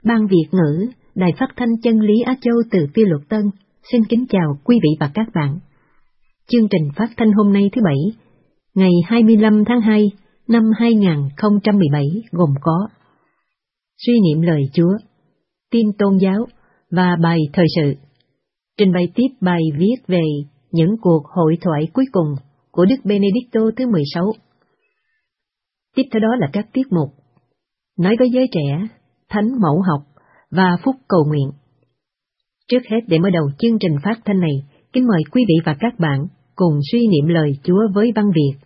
Ban Việt ngữ, Đài Phát thanh Chân lý Á Châu từ Tiêu Luật Tân, xin kính chào quý vị và các bạn. Chương trình phát thanh hôm nay thứ Bảy, ngày 25 tháng 2 năm 2017 gồm có suy niệm lời Chúa, tin tôn giáo và bài thời sự. Trình bày tiếp bài viết về những cuộc hội thoại cuối cùng của Đức Benedicto thứ 16. Tiếp theo đó là các tiết mục nói với giới trẻ, thánh mẫu học và phúc cầu nguyện. Trước hết, để mở đầu chương trình phát thanh này, kính mời quý vị và các bạn cùng suy niệm lời Chúa với văn Việt.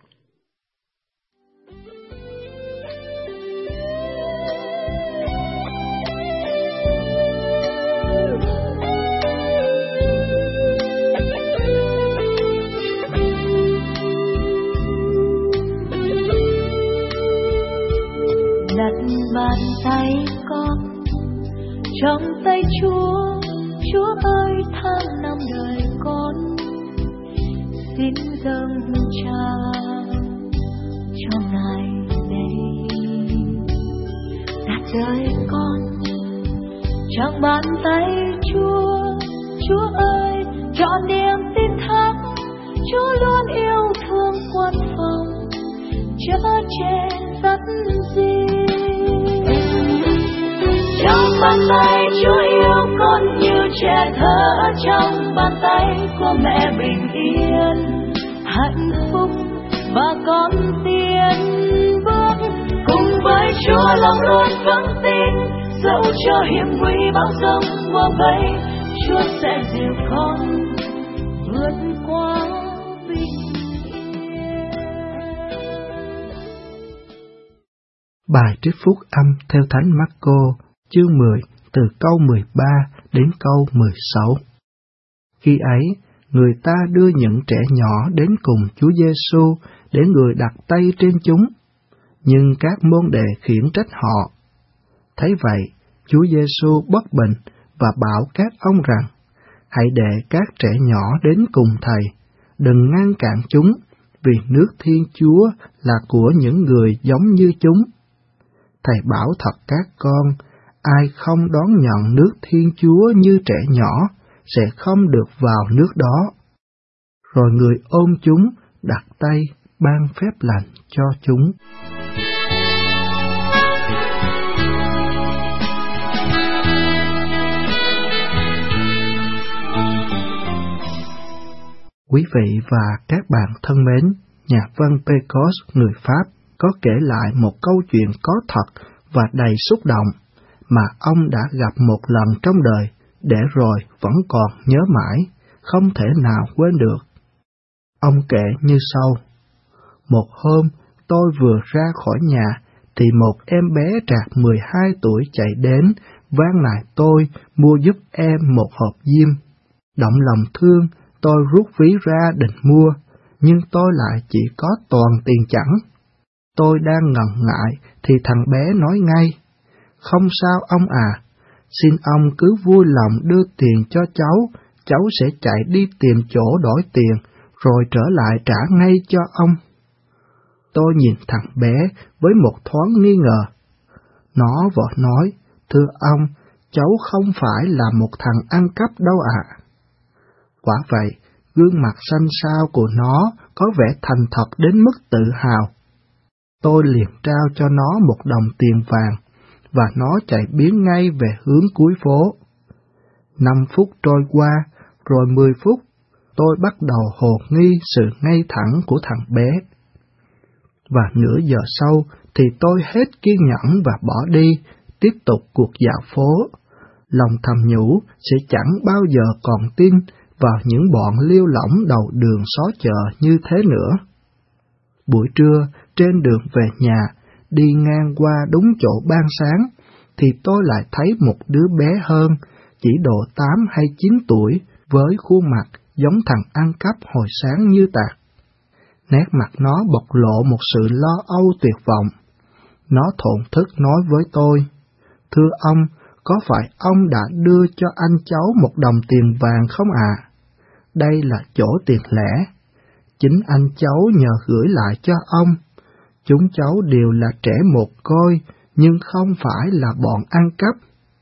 Đặt bàn tay con trong tay Chúa, Chúa ơi tháng năm đời con xin dâng trao cho Ngài đây. Đặt đời con trong bàn tay Chúa, Chúa ơi trọn niềm tin thắng, Chúa luôn yêu thương quân phòng, chở che dắt dìu. Trong bàn tay Chúa yêu con như trẻ thơ trong bàn tay của mẹ bình yên, hạnh phúc và con tiến bước cùng với Chúa lòng luôn vững tin, dẫu cho hiểm nguy bão giông bùa vây, Chúa sẽ dìu con vượt qua bình yên. Bài trích phúc âm theo Thánh Marco, chương 10, từ câu 13 đến câu 16. Khi ấy, người ta đưa những trẻ nhỏ đến cùng Chúa Giêsu để người đặt tay trên chúng, nhưng các môn đệ khiển trách họ. Thấy vậy, Chúa Giêsu bất bình và bảo các ông rằng: hãy để các trẻ nhỏ đến cùng Thầy, đừng ngăn cản chúng, vì nước Thiên Chúa là của những người giống như chúng. Thầy bảo thật các con, ai không đón nhận nước Thiên Chúa như trẻ nhỏ sẽ không được vào nước đó. Rồi người ôm chúng, đặt tay, ban phép lành cho chúng. Quý vị và các bạn thân mến, nhà văn Pecos người Pháp có kể lại một câu chuyện có thật và đầy xúc động mà ông đã gặp một lần trong đời, để rồi vẫn còn nhớ mãi, không thể nào quên được. Ông kể như sau: một hôm, tôi vừa ra khỏi nhà, thì một em bé trạc 12 tuổi chạy đến, van nài tôi mua giúp em một hộp diêm. Động lòng thương, tôi rút ví ra định mua, nhưng tôi lại chỉ có toàn tiền chẵn. Tôi đang ngần ngại, thì thằng bé nói ngay: không sao ông à, xin ông cứ vui lòng đưa tiền cho cháu sẽ chạy đi tìm chỗ đổi tiền, rồi trở lại trả ngay cho ông. Tôi nhìn thằng bé với một thoáng nghi ngờ. Nó vội nói: thưa ông, cháu không phải là một thằng ăn cắp đâu ạ. Quả vậy, gương mặt xanh xao của nó có vẻ thành thật đến mức tự hào. Tôi liền trao cho nó một đồng tiền vàng, và nó chạy biến ngay về hướng cuối phố. 5 phút trôi qua, rồi 10 phút, tôi bắt đầu hồ nghi sự ngay thẳng của thằng bé. Và nửa giờ sau thì tôi hết kiên nhẫn và bỏ đi, tiếp tục cuộc dạo phố. Lòng thầm nhủ sẽ chẳng bao giờ còn tin vào những bọn liêu lỏng đầu đường xó chợ như thế nữa. Buổi trưa, trên đường về nhà, đi ngang qua đúng chỗ ban sáng, thì tôi lại thấy một đứa bé hơn, chỉ độ 8 hay 9 tuổi, với khuôn mặt giống thằng ăn cắp hồi sáng như tạc. Nét mặt nó bộc lộ một sự lo âu tuyệt vọng. Nó thổn thức nói với tôi: thưa ông, có phải ông đã đưa cho anh cháu một đồng tiền vàng không ạ? Đây là chỗ tiền lẻ. Chính anh cháu nhờ gửi lại cho ông. Chúng cháu đều là trẻ mồ côi, nhưng không phải là bọn ăn cắp.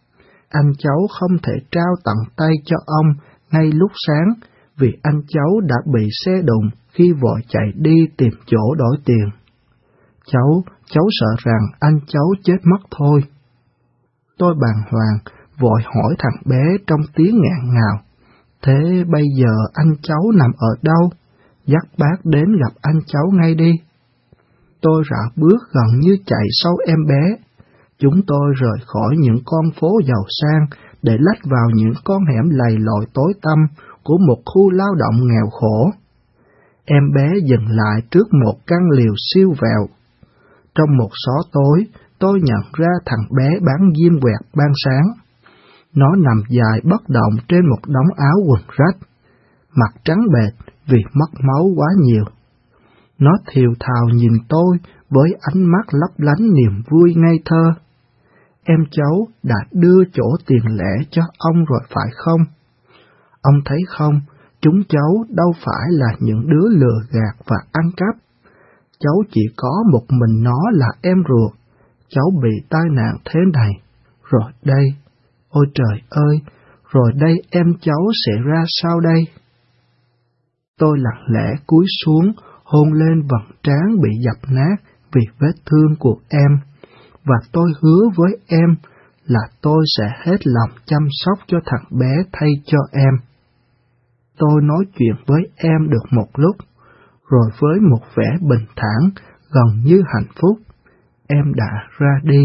anh cháu không thể trao tận tay cho ông ngay lúc sáng, vì anh cháu đã bị xe đụng khi vội chạy đi tìm chỗ đổi tiền. Cháu sợ rằng anh cháu chết mất thôi. Tôi bàng hoàng, vội hỏi thằng bé trong tiếng nghẹn ngào, thế bây giờ anh cháu nằm ở đâu? Dắt bác đến gặp anh cháu ngay đi. Tôi rảo bước gần như chạy sau em bé. Chúng tôi rời khỏi những con phố giàu sang để lách vào những con hẻm lầy lội tối tăm của một khu lao động nghèo khổ. Em bé dừng lại trước một căn liều siêu vẹo. Trong một xó tối, tôi nhận ra thằng bé bán diêm quẹt ban sáng. Nó nằm dài bất động trên một đống áo quần rách, mặt trắng bệch vì mất máu quá nhiều. Nó thều thào nhìn tôi với ánh mắt lấp lánh niềm vui ngây thơ. Em cháu đã đưa chỗ tiền lẻ cho ông rồi phải không? Ông thấy không, chúng cháu đâu phải là những đứa lừa gạt và ăn cắp. Cháu chỉ có một mình nó là em ruột. Cháu bị tai nạn thế này. Rồi đây, ôi trời ơi, rồi đây em cháu sẽ ra sao đây? Tôi lặng lẽ cúi xuống, hôn lên vầng trán bị dập nát vì vết thương của em, và tôi hứa với em là tôi sẽ hết lòng chăm sóc cho thằng bé thay cho em. Tôi nói chuyện với em được một lúc, rồi với một vẻ bình thản, gần như hạnh phúc, em đã ra đi.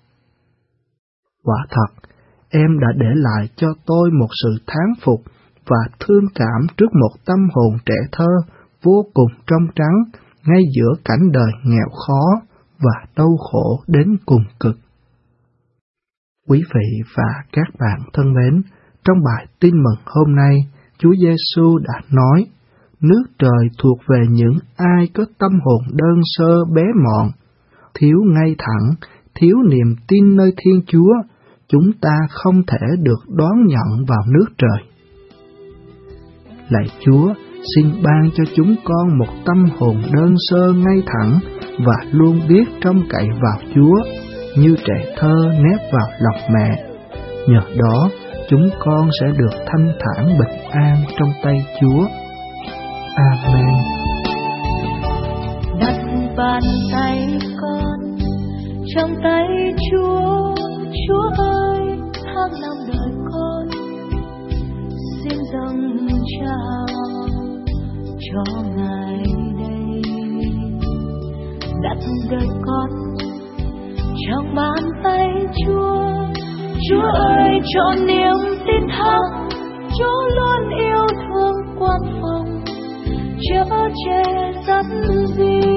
Quả thật, em đã để lại cho tôi một sự thán phục và thương cảm trước một tâm hồn trẻ thơ vô cùng trong trắng ngay giữa cảnh đời nghèo khó và đau khổ đến cùng cực. Quý vị và các bạn thân mến, trong bài tin mừng hôm nay, Chúa Giêsu đã nói, nước trời thuộc về những ai có tâm hồn đơn sơ bé mọn, thiếu ngay thẳng, thiếu niềm tin nơi Thiên Chúa, chúng ta không thể được đón nhận vào nước trời. Lạy Chúa, xin ban cho chúng con một tâm hồn đơn sơ ngay thẳng và luôn biết trông cậy vào Chúa, như trẻ thơ nép vào lòng mẹ. Nhờ đó, chúng con sẽ được thanh thản bình an trong tay Chúa. Amen. Đặt bàn tay con trong tay Chúa, Chúa ơi, tháng năm đời con xin dâng trao cho Ngài đây. Đặt đời con trong bàn tay Chúa, Chúa ơi, cho niềm tin thắng, Chúa luôn yêu thương quan phòng, chở che dắt đi.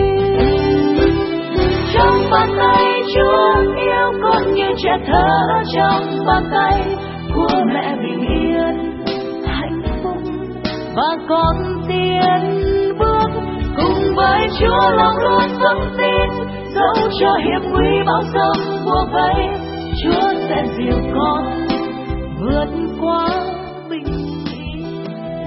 Trong bàn tay Chúa yêu con như trẻ thơ trong bàn tay của mẹ bình yên, hạnh phúc và con tiến bước cùng với Chúa lòng luôn vững tin, dẫu cho hiểm nguy bao sông của vây, Chúa sẽ dìu con vượt qua bình yên.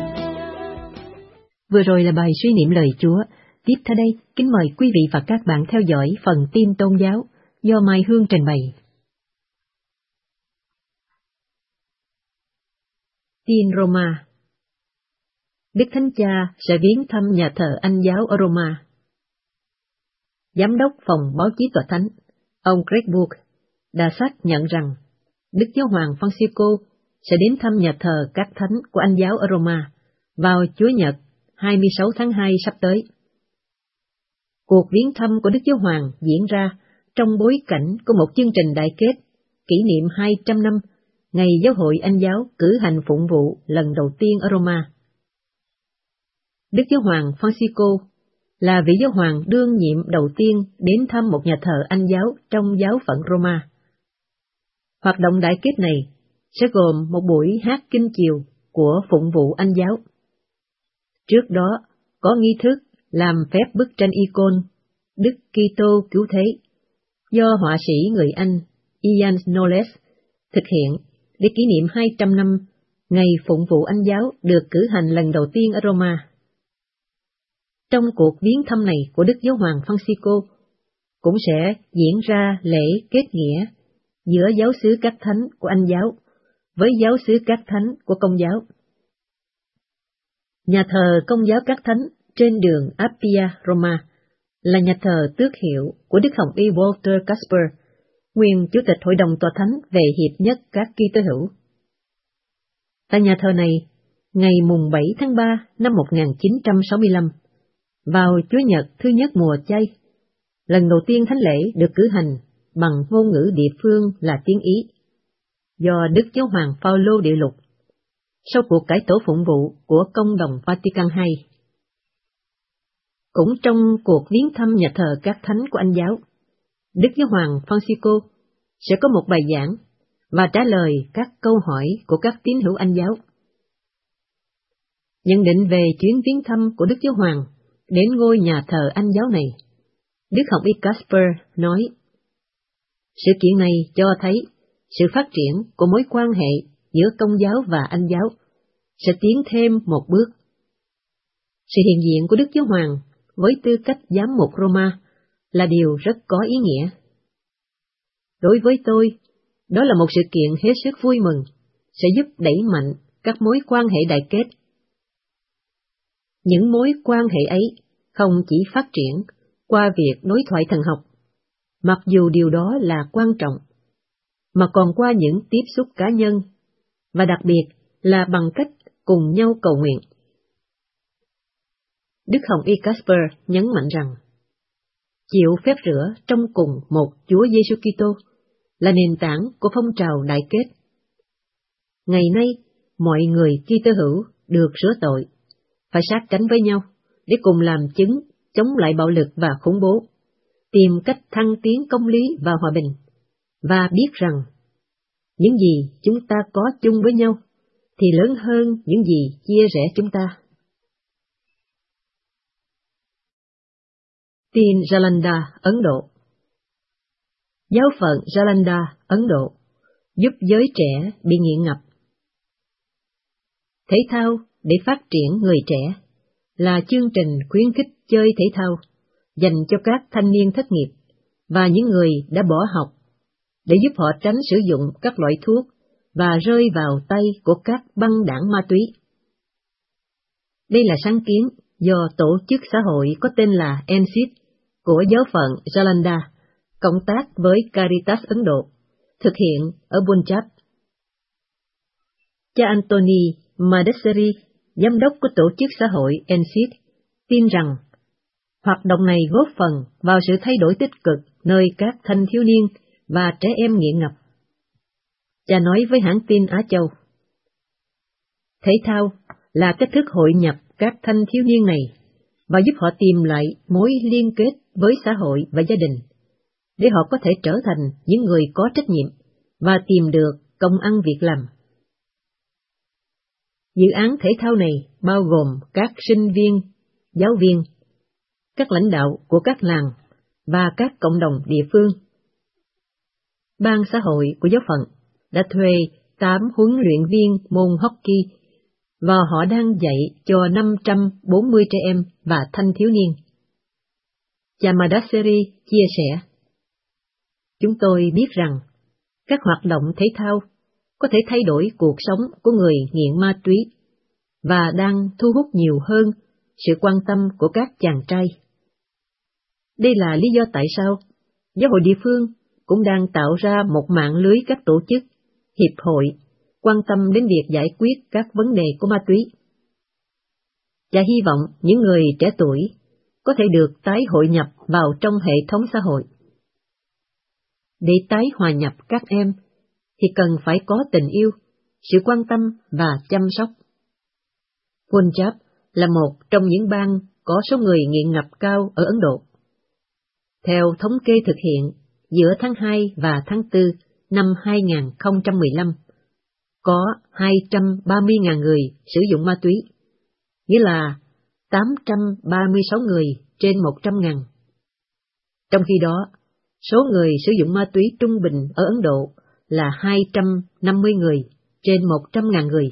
Vừa rồi là bài suy niệm lời Chúa. Tiếp theo đây, kính mời quý vị và các bạn theo dõi phần tin tôn giáo do Mai Hương trình bày. Tin Roma. Đức Thánh Cha sẽ viếng thăm nhà thờ Anh giáo ở Roma. Giám đốc phòng báo chí tòa thánh, ông Greg Book, đã xác nhận rằng Đức Giáo hoàng Francisco sẽ đến thăm nhà thờ các thánh của Anh giáo ở Roma vào Chủ nhật 26 tháng 2 sắp tới. Cuộc viếng thăm của Đức Giáo hoàng diễn ra trong bối cảnh của một chương trình đại kết kỷ niệm 200 năm ngày Giáo hội Anh giáo cử hành phụng vụ lần đầu tiên ở Roma. Đức Giáo hoàng Francisco là vị giáo hoàng đương nhiệm đầu tiên đến thăm một nhà thờ Anh giáo trong giáo phận Roma. Hoạt động đại kết này sẽ gồm một buổi hát kinh chiều của phụng vụ Anh giáo. Trước đó có nghi thức làm phép bức tranh icon Đức Kitô Cứu Thế do họa sĩ người Anh Ian Knowles thực hiện để kỷ niệm 200 năm ngày phụng vụ Anh giáo được cử hành lần đầu tiên ở Roma. Trong cuộc viếng thăm này của Đức Giáo hoàng Francisco cũng sẽ diễn ra lễ kết nghĩa giữa giáo xứ các thánh của Anh giáo với giáo xứ các thánh của Công giáo. Nhà thờ Công giáo các thánh trên đường Appia, Roma là nhà thờ tước hiệu của Đức Hồng Y Walter Casper, nguyên Chủ tịch Hội đồng Tòa Thánh về hiệp nhất các Kitô hữu. Tại nhà thờ này, ngày mùng 7 tháng 3 năm 1965, vào Chúa Nhật thứ nhất mùa chay, lần đầu tiên thánh lễ được cử hành bằng ngôn ngữ địa phương là tiếng Ý, do Đức Giáo hoàng Phaolô Đệ Lục, sau cuộc cải tổ phụng vụ của Công đồng Vatican II. Cũng trong cuộc viếng thăm nhà thờ các thánh của Anh giáo, Đức Giáo hoàng Francisco sẽ có một bài giảng và trả lời các câu hỏi của các tín hữu Anh giáo. Nhận định về chuyến viếng thăm của Đức Giáo hoàng đến ngôi nhà thờ Anh giáo này, Đức Hồng Y Casper nói, sự kiện này cho thấy sự phát triển của mối quan hệ giữa Công giáo và Anh giáo sẽ tiến thêm một bước. Sự hiện diện của Đức Giáo hoàng với tư cách giám mục Roma là điều rất có ý nghĩa. Đối với tôi, đó là một sự kiện hết sức vui mừng, sẽ giúp đẩy mạnh các mối quan hệ đại kết. Những mối quan hệ ấy không chỉ phát triển qua việc đối thoại thần học, mặc dù điều đó là quan trọng, mà còn qua những tiếp xúc cá nhân, và đặc biệt là bằng cách cùng nhau cầu nguyện. Đức Hồng Y Casper nhấn mạnh rằng, chịu phép rửa trong cùng một Chúa Giêsu Kitô là nền tảng của phong trào đại kết. Ngày nay, mọi người Kitô hữu được rửa tội, phải sát cánh với nhau để cùng làm chứng chống lại bạo lực và khủng bố, tìm cách thăng tiến công lý và hòa bình, và biết rằng những gì chúng ta có chung với nhau thì lớn hơn những gì chia rẽ chúng ta. Tin Jalandhar, Ấn Độ. Giáo phận Jalandhar, Ấn Độ giúp giới trẻ bị nghiện ngập. Thể thao để phát triển người trẻ là chương trình khuyến khích chơi thể thao dành cho các thanh niên thất nghiệp và những người đã bỏ học, để giúp họ tránh sử dụng các loại thuốc và rơi vào tay của các băng đảng ma túy. Đây là sáng kiến do tổ chức xã hội có tên là NCIT của giáo phận Jalandhar, cộng tác với Caritas Ấn Độ, thực hiện ở Punjab. Cha Anthony Madhesari, giám đốc của tổ chức xã hội NCIT, tin rằng hoạt động này góp phần vào sự thay đổi tích cực nơi các thanh thiếu niên và trẻ em nghiện ngập. Cha nói với hãng tin Á Châu, thể thao là cách thức hội nhập các thanh thiếu niên này và giúp họ tìm lại mối liên kết với xã hội và gia đình, để họ có thể trở thành những người có trách nhiệm và tìm được công ăn việc làm. Dự án thể thao này bao gồm các sinh viên, giáo viên, các lãnh đạo của các làng và các cộng đồng địa phương. Ban xã hội của giáo phận đã thuê 8 huấn luyện viên môn hockey và họ đang dạy cho 540 trẻ em và thanh thiếu niên. Cha Madhesari chia sẻ, chúng tôi biết rằng các hoạt động thể thao có thể thay đổi cuộc sống của người nghiện ma túy và đang thu hút nhiều hơn sự quan tâm của các chàng trai. Đây là lý do tại sao giáo hội địa phương cũng đang tạo ra một mạng lưới các tổ chức, hiệp hội quan tâm đến việc giải quyết các vấn đề của ma túy. Và hy vọng những người trẻ tuổi có thể được tái hội nhập vào trong hệ thống xã hội. Để tái hòa nhập các em thì cần phải có tình yêu, sự quan tâm và chăm sóc. Punjab là một trong những bang có số người nghiện ngập cao ở Ấn Độ. Theo thống kê thực hiện giữa tháng 2 và tháng 4 năm 2015, có 230.000 người sử dụng ma túy, nghĩa là 836 người trên 100.000. Trong khi đó, số người sử dụng ma túy trung bình ở Ấn Độ là 250 người trên 100.000 người.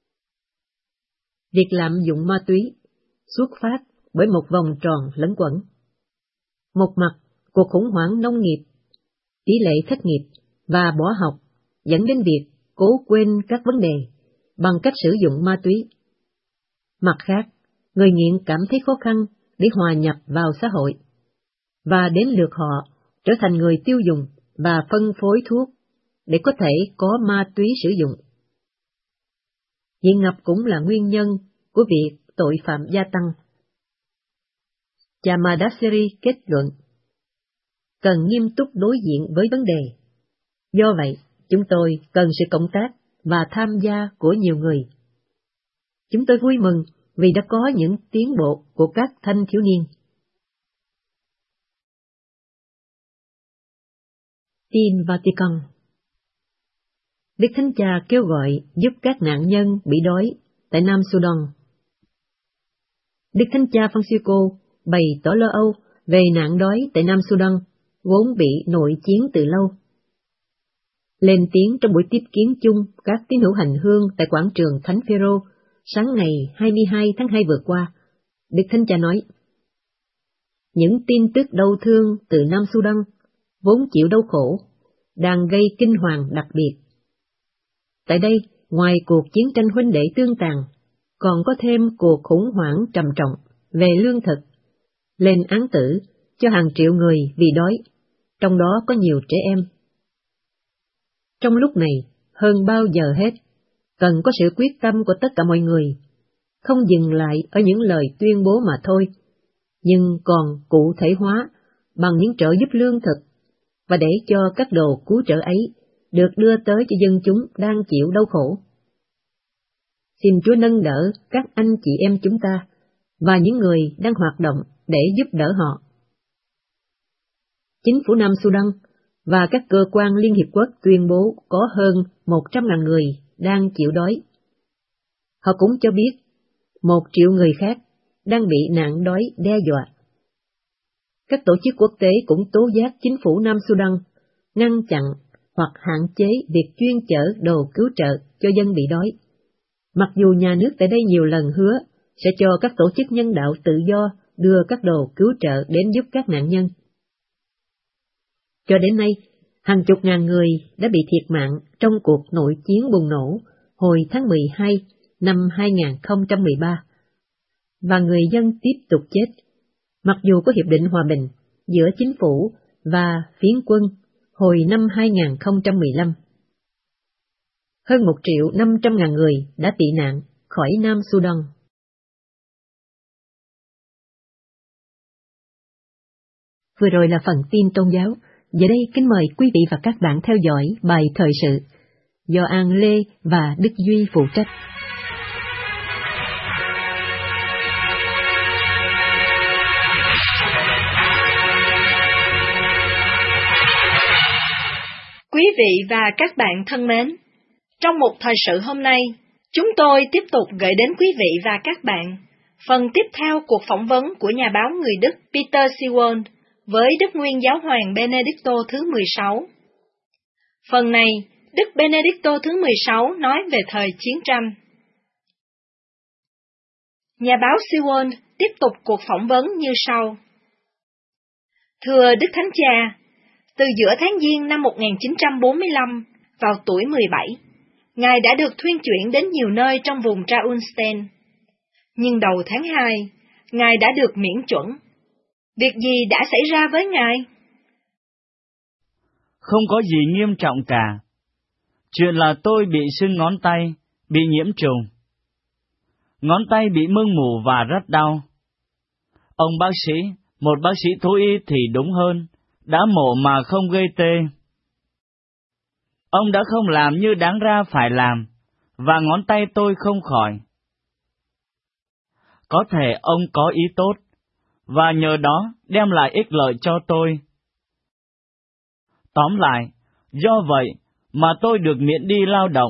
Việc lạm dụng ma túy xuất phát bởi một vòng tròn lẫn quẩn. Một mặt, cuộc khủng hoảng nông nghiệp, tỷ lệ thất nghiệp và bỏ học, dẫn đến việc cố quên các vấn đề bằng cách sử dụng ma túy. Mặt khác, người nghiện cảm thấy khó khăn để hòa nhập vào xã hội, và đến lượt họ trở thành người tiêu dùng và phân phối thuốc để có thể có ma túy sử dụng. Nghiện ngập cũng là nguyên nhân của việc tội phạm gia tăng. Chamadassery kết luận, cần nghiêm túc đối diện với vấn đề. Do vậy, chúng tôi cần sự cộng tác và tham gia của nhiều người. Chúng tôi vui mừng vì đã có những tiến bộ của các thanh thiếu niên. Tin Vatican. Đức Thánh Cha kêu gọi giúp các nạn nhân bị đói tại Nam Sudan. Đức Thánh Cha Francisco bày tỏ lo âu về nạn đói tại Nam Sudan, vốn bị nội chiến từ lâu. Lên tiếng trong buổi tiếp kiến chung các tín hữu hành hương tại quảng trường Thánh Phêrô sáng ngày 22 tháng 2 vừa qua, Đức Thánh Cha nói, những tin tức đau thương từ Nam Sudan, vốn chịu đau khổ, đang gây kinh hoàng đặc biệt. Tại đây, ngoài cuộc chiến tranh huynh đệ tương tàn, còn có thêm cuộc khủng hoảng trầm trọng về lương thực, lên án tử cho hàng triệu người vì đói, trong đó có nhiều trẻ em. Trong lúc này, hơn bao giờ hết, cần có sự quyết tâm của tất cả mọi người, không dừng lại ở những lời tuyên bố mà thôi, nhưng còn cụ thể hóa bằng những trợ giúp lương thực, và để cho các đồ cứu trợ ấy được đưa tới cho dân chúng đang chịu đau khổ. Xin Chúa nâng đỡ các anh chị em chúng ta và những người đang hoạt động để giúp đỡ họ. Chính phủ Nam Sudan và các cơ quan Liên Hiệp Quốc tuyên bố có hơn 100.000 người đang chịu đói. Họ cũng cho biết 1 triệu người khác đang bị nạn đói đe dọa. Các tổ chức quốc tế cũng tố giác chính phủ Nam Sudan ngăn chặn hoặc hạn chế việc chuyên chở đồ cứu trợ cho dân bị đói, mặc dù nhà nước tại đây nhiều lần hứa sẽ cho các tổ chức nhân đạo tự do đưa các đồ cứu trợ đến giúp các nạn nhân. Cho đến nay, hàng chục ngàn người đã bị thiệt mạng trong cuộc nội chiến bùng nổ hồi tháng 12 năm 2013, và người dân tiếp tục chết, mặc dù có hiệp định hòa bình giữa chính phủ và phiến quân hồi năm 2015. Hơn 1.500.000 người đã tị nạn khỏi Nam Sudan. Vừa rồi là phần tin tôn giáo. Giờ đây kính mời quý vị và các bạn theo dõi bài thời sự do An Lê và Đức Duy phụ trách. Quý vị và các bạn thân mến, trong một thời sự hôm nay, chúng tôi tiếp tục gửi đến quý vị và các bạn phần tiếp theo cuộc phỏng vấn của nhà báo người Đức Peter Siewon với Đức Nguyên Giáo hoàng Benedicto thứ 16. Phần này, Đức Benedicto thứ 16 nói về thời chiến tranh. Nhà báo Siewon tiếp tục cuộc phỏng vấn như sau. Thưa Đức Thánh Cha, từ giữa tháng Giêng năm 1945, vào tuổi 17, Ngài đã được thuyên chuyển đến nhiều nơi trong vùng Traunstein. Nhưng đầu tháng 2, Ngài đã được miễn chuẩn. Việc gì đã xảy ra với Ngài? Không có gì nghiêm trọng cả. Chuyện là tôi bị sưng ngón tay, bị nhiễm trùng. Ngón tay bị mưng mủ và rất đau. Ông bác sĩ, một bác sĩ thú y thì đúng hơn, đã mổ mà không gây tê. Ông đã không làm như đáng ra phải làm, và ngón tay tôi không khỏi. Có thể ông có ý tốt, và nhờ đó đem lại ích lợi cho tôi. Tóm lại, do vậy mà tôi được miễn đi lao động.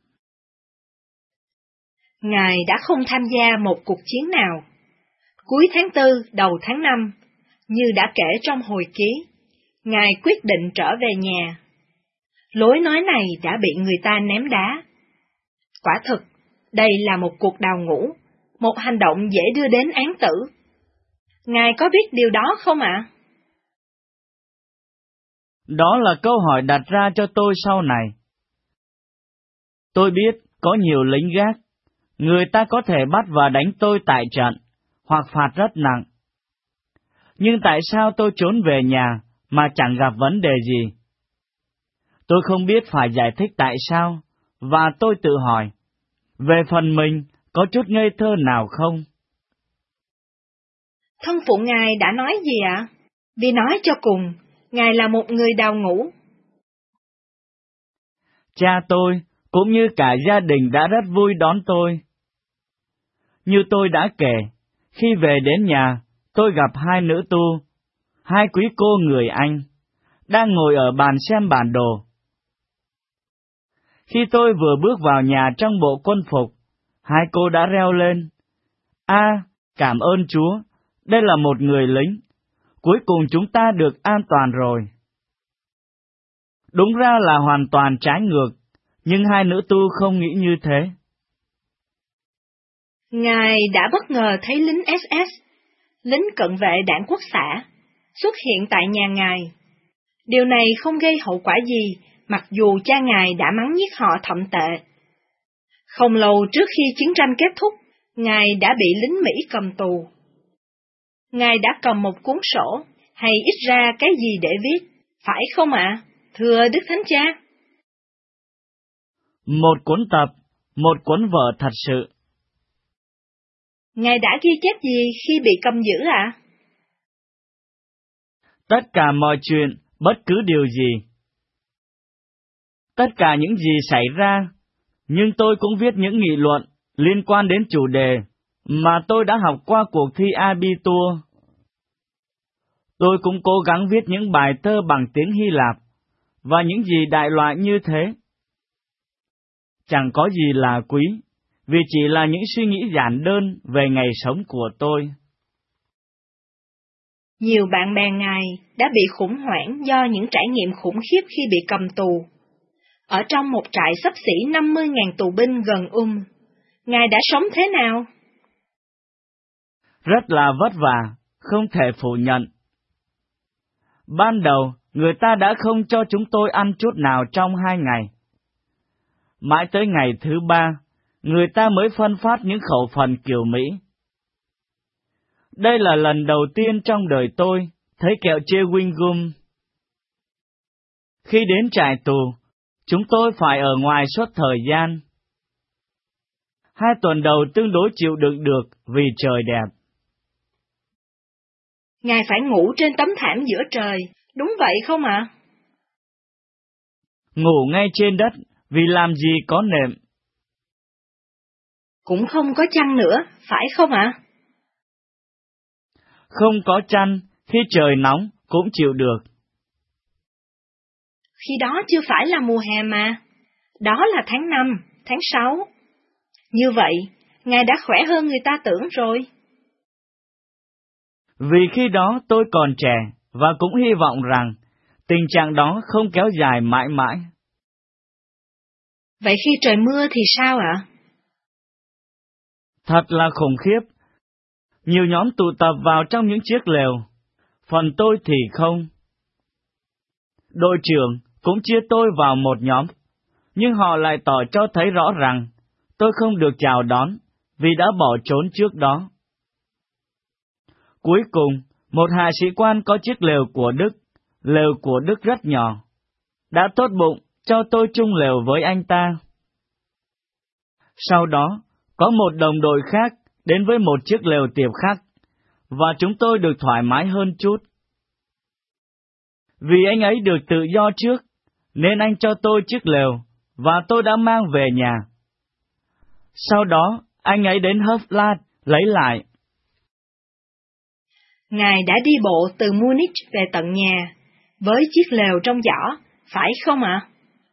Ngài đã không tham gia một cuộc chiến nào. Cuối tháng 4, đầu tháng 5, như đã kể trong hồi ký, Ngài quyết định trở về nhà. Lối nói này đã bị người ta ném đá. Quả thực, đây là một cuộc đào ngũ, một hành động dễ đưa đến án tử. Ngài có biết điều đó không ạ? Đó là câu hỏi đặt ra cho tôi sau này. Tôi biết có nhiều lính gác, người ta có thể bắt và đánh tôi tại trận, hoặc phạt rất nặng. Nhưng tại sao tôi trốn về nhà mà chẳng gặp vấn đề gì? Tôi không biết phải giải thích tại sao, và tôi tự hỏi, về phần mình có chút ngây thơ nào không? Thân phụ ngài đã nói gì ạ? Vì nói cho cùng, ngài là một người đào ngũ. Cha tôi, cũng như cả gia đình đã rất vui đón tôi. Như tôi đã kể, khi về đến nhà, tôi gặp hai nữ tu, hai quý cô người Anh, đang ngồi ở bàn xem bản đồ. Khi tôi vừa bước vào nhà trong bộ quân phục, hai cô đã reo lên, cảm ơn Chúa, đây là một người lính, cuối cùng chúng ta được an toàn rồi. Đúng ra là hoàn toàn trái ngược, nhưng hai nữ tu không nghĩ như thế. Ngài đã bất ngờ thấy lính SS, lính cận vệ đảng Quốc xã, xuất hiện tại nhà ngài. Điều này không gây hậu quả gì, mặc dù cha ngài đã mắng nhiếc họ thậm tệ. Không lâu trước khi chiến tranh kết thúc, ngài đã bị lính Mỹ cầm tù. Ngài đã cầm một cuốn sổ, hay ít ra cái gì để viết, phải không ạ, thưa Đức Thánh Cha? Một cuốn tập, một cuốn vở thật sự. Ngài đã ghi chép gì khi bị cầm giữ ạ? Tất cả mọi chuyện, bất cứ điều gì. Tất cả những gì xảy ra, nhưng tôi cũng viết những nghị luận liên quan đến chủ đề mà tôi đã học qua cuộc thi Abitur. Tôi cũng cố gắng viết những bài thơ bằng tiếng Hy Lạp, và những gì đại loại như thế. Chẳng có gì là quý, vì chỉ là những suy nghĩ giản đơn về ngày sống của tôi. Nhiều bạn bè ngài đã bị khủng hoảng do những trải nghiệm khủng khiếp khi bị cầm tù. Ở trong một trại xấp xỉ 50.000 tù binh gần ngài đã sống thế nào? Rất là vất vả, không thể phủ nhận. Ban đầu, người ta đã không cho chúng tôi ăn chút nào trong 2 ngày. Mãi tới ngày thứ 3, người ta mới phân phát những khẩu phần kiểu Mỹ. Đây là lần đầu tiên trong đời tôi thấy kẹo chewing gum. Khi đến trại tù, chúng tôi phải ở ngoài suốt thời gian. 2 tuần đầu tương đối chịu đựng được vì trời đẹp. Ngài phải ngủ trên tấm thảm giữa trời, đúng vậy không ạ? Ngủ ngay trên đất, vì làm gì có nệm. Cũng không có chăn nữa, phải không ạ? Không có chăn, khi trời nóng cũng chịu được. Khi đó chưa phải là mùa hè mà, đó là tháng 5, tháng 6. Như vậy, ngài đã khỏe hơn người ta tưởng rồi. Vì khi đó tôi còn trẻ, và cũng hy vọng rằng tình trạng đó không kéo dài mãi mãi. Vậy khi trời mưa thì sao ạ? Thật là khủng khiếp. Nhiều nhóm tụ tập vào trong những chiếc lều, phần tôi thì không. Đội trưởng cũng chia tôi vào một nhóm, nhưng họ lại tỏ cho thấy rõ rằng tôi không được chào đón vì đã bỏ trốn trước đó. Cuối cùng, một hạ sĩ quan có chiếc lều của Đức rất nhỏ, đã tốt bụng cho tôi chung lều với anh ta. Sau đó, có một đồng đội khác đến với một chiếc lều tiệp khác, và chúng tôi được thoải mái hơn chút. Vì anh ấy được tự do trước, nên anh cho tôi chiếc lều, và tôi đã mang về nhà. Sau đó, anh ấy đến Hoflat lấy lại. Ngài đã đi bộ từ Munich về tận nhà, với chiếc lều trong giỏ, phải không ạ?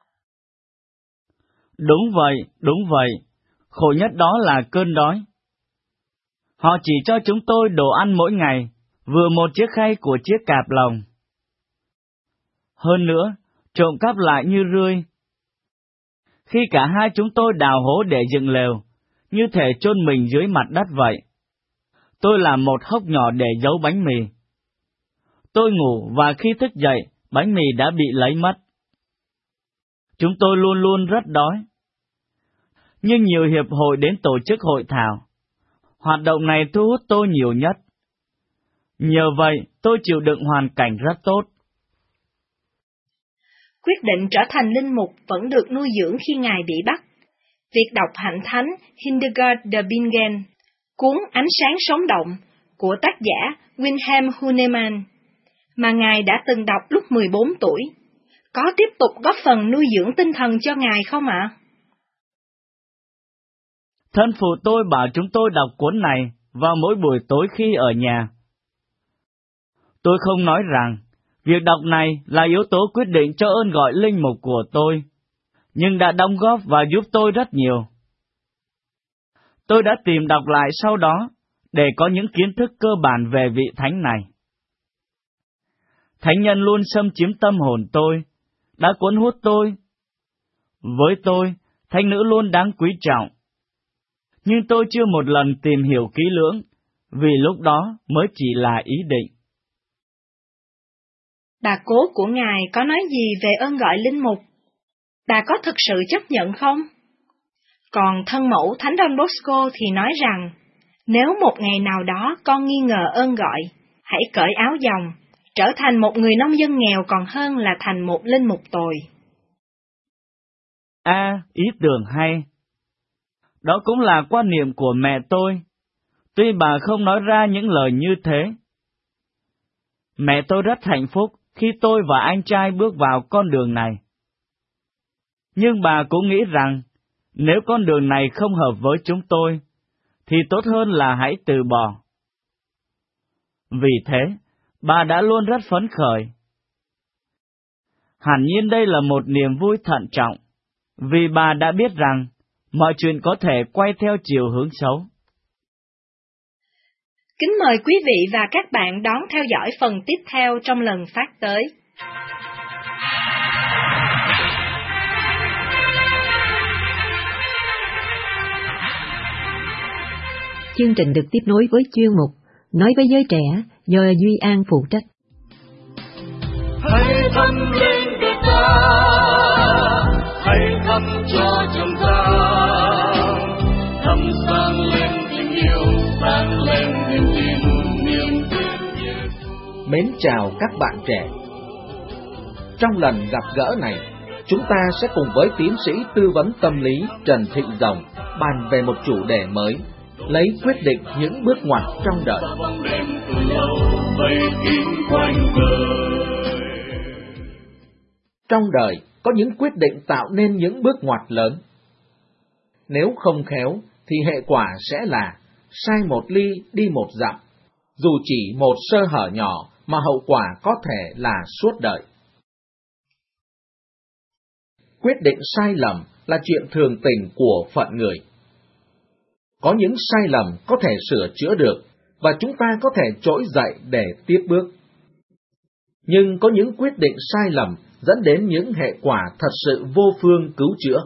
Đúng vậy. Khổ nhất đó là cơn đói. Họ chỉ cho chúng tôi đồ ăn mỗi ngày, vừa một chiếc khay của chiếc cạp lồng. Hơn nữa, trộm cắp lại như rươi. Khi cả hai chúng tôi đào hố để dựng lều, như thể chôn mình dưới mặt đất vậy. Tôi làm một hốc nhỏ để giấu bánh mì. Tôi ngủ và khi thức dậy bánh mì đã bị lấy mất. Chúng tôi luôn luôn rất đói. Nhưng nhiều hiệp hội đến tổ chức hội thảo. Hoạt động này thu hút tôi nhiều nhất. Nhờ vậy, tôi chịu đựng hoàn cảnh rất tốt. Quyết định trở thành linh mục vẫn được nuôi dưỡng khi Ngài bị bắt. Việc đọc Hạnh Thánh Hildegard de Bingen, cuốn Ánh sáng sống động của tác giả Wilhelm Huneman, mà Ngài đã từng đọc lúc 14 tuổi, có tiếp tục góp phần nuôi dưỡng tinh thần cho Ngài không ạ? Thân phụ tôi bảo chúng tôi đọc cuốn này vào mỗi buổi tối khi ở nhà. Tôi không nói rằng việc đọc này là yếu tố quyết định cho ơn gọi linh mục của tôi, nhưng đã đóng góp và giúp tôi rất nhiều. Tôi đã tìm đọc lại sau đó để có những kiến thức cơ bản về vị thánh này. Thánh nhân luôn xâm chiếm tâm hồn tôi, đã cuốn hút tôi. Với tôi, thánh nữ luôn đáng quý trọng. Nhưng tôi chưa một lần tìm hiểu kỹ lưỡng, vì lúc đó mới chỉ là ý định. Bà cố của Ngài có nói gì về ơn gọi linh mục? Bà có thực sự chấp nhận không? Còn thân mẫu Thánh Don Bosco thì nói rằng, nếu một ngày nào đó con nghi ngờ ơn gọi, hãy cởi áo dòng, trở thành một người nông dân nghèo còn hơn là thành một linh mục tồi. Ý tưởng hay. Đó cũng là quan niệm của mẹ tôi, tuy bà không nói ra những lời như thế. Mẹ tôi rất hạnh phúc khi tôi và anh trai bước vào con đường này. Nhưng bà cũng nghĩ rằng, nếu con đường này không hợp với chúng tôi, thì tốt hơn là hãy từ bỏ. Vì thế, bà đã luôn rất phấn khởi. Hẳn nhiên đây là một niềm vui thận trọng, vì bà đã biết rằng, mọi chuyện có thể quay theo chiều hướng xấu. Kính mời quý vị và các bạn đón theo dõi phần tiếp theo trong lần phát tới. Chương trình được tiếp nối với chuyên mục Nói với giới trẻ do Duy An phụ trách. Hãy thắp lên đời ta, hãy thắp cho chúng ta, thắp sáng lên tình yêu, sáng lên niềm tin, niềm tin Giêsu. Mến chào các bạn trẻ. Trong lần gặp gỡ này, chúng ta sẽ cùng với tiến sĩ tư vấn tâm lý Trần Thị Rồng bàn về một chủ đề mới, lấy quyết định những bước ngoặt trong đời. Trong đời có những quyết định tạo nên những bước ngoặt lớn. Nếu không khéo thì hệ quả sẽ là sai một ly đi một dặm, dù chỉ một sơ hở nhỏ mà hậu quả có thể là suốt đời. Quyết định sai lầm là chuyện thường tình của phận người. Có những sai lầm có thể sửa chữa được, và chúng ta có thể trỗi dậy để tiếp bước. Nhưng có những quyết định sai lầm dẫn đến những hệ quả thật sự vô phương cứu chữa.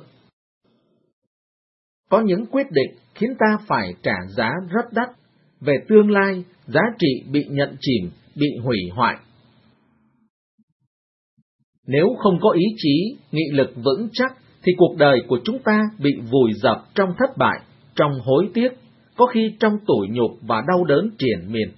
Có những quyết định khiến ta phải trả giá rất đắt, về tương lai, giá trị bị nhận chìm, bị hủy hoại. Nếu không có ý chí, nghị lực vững chắc, thì cuộc đời của chúng ta bị vùi dập trong thất bại, trong hối tiếc, có khi trong tủi nhục và đau đớn triền miên.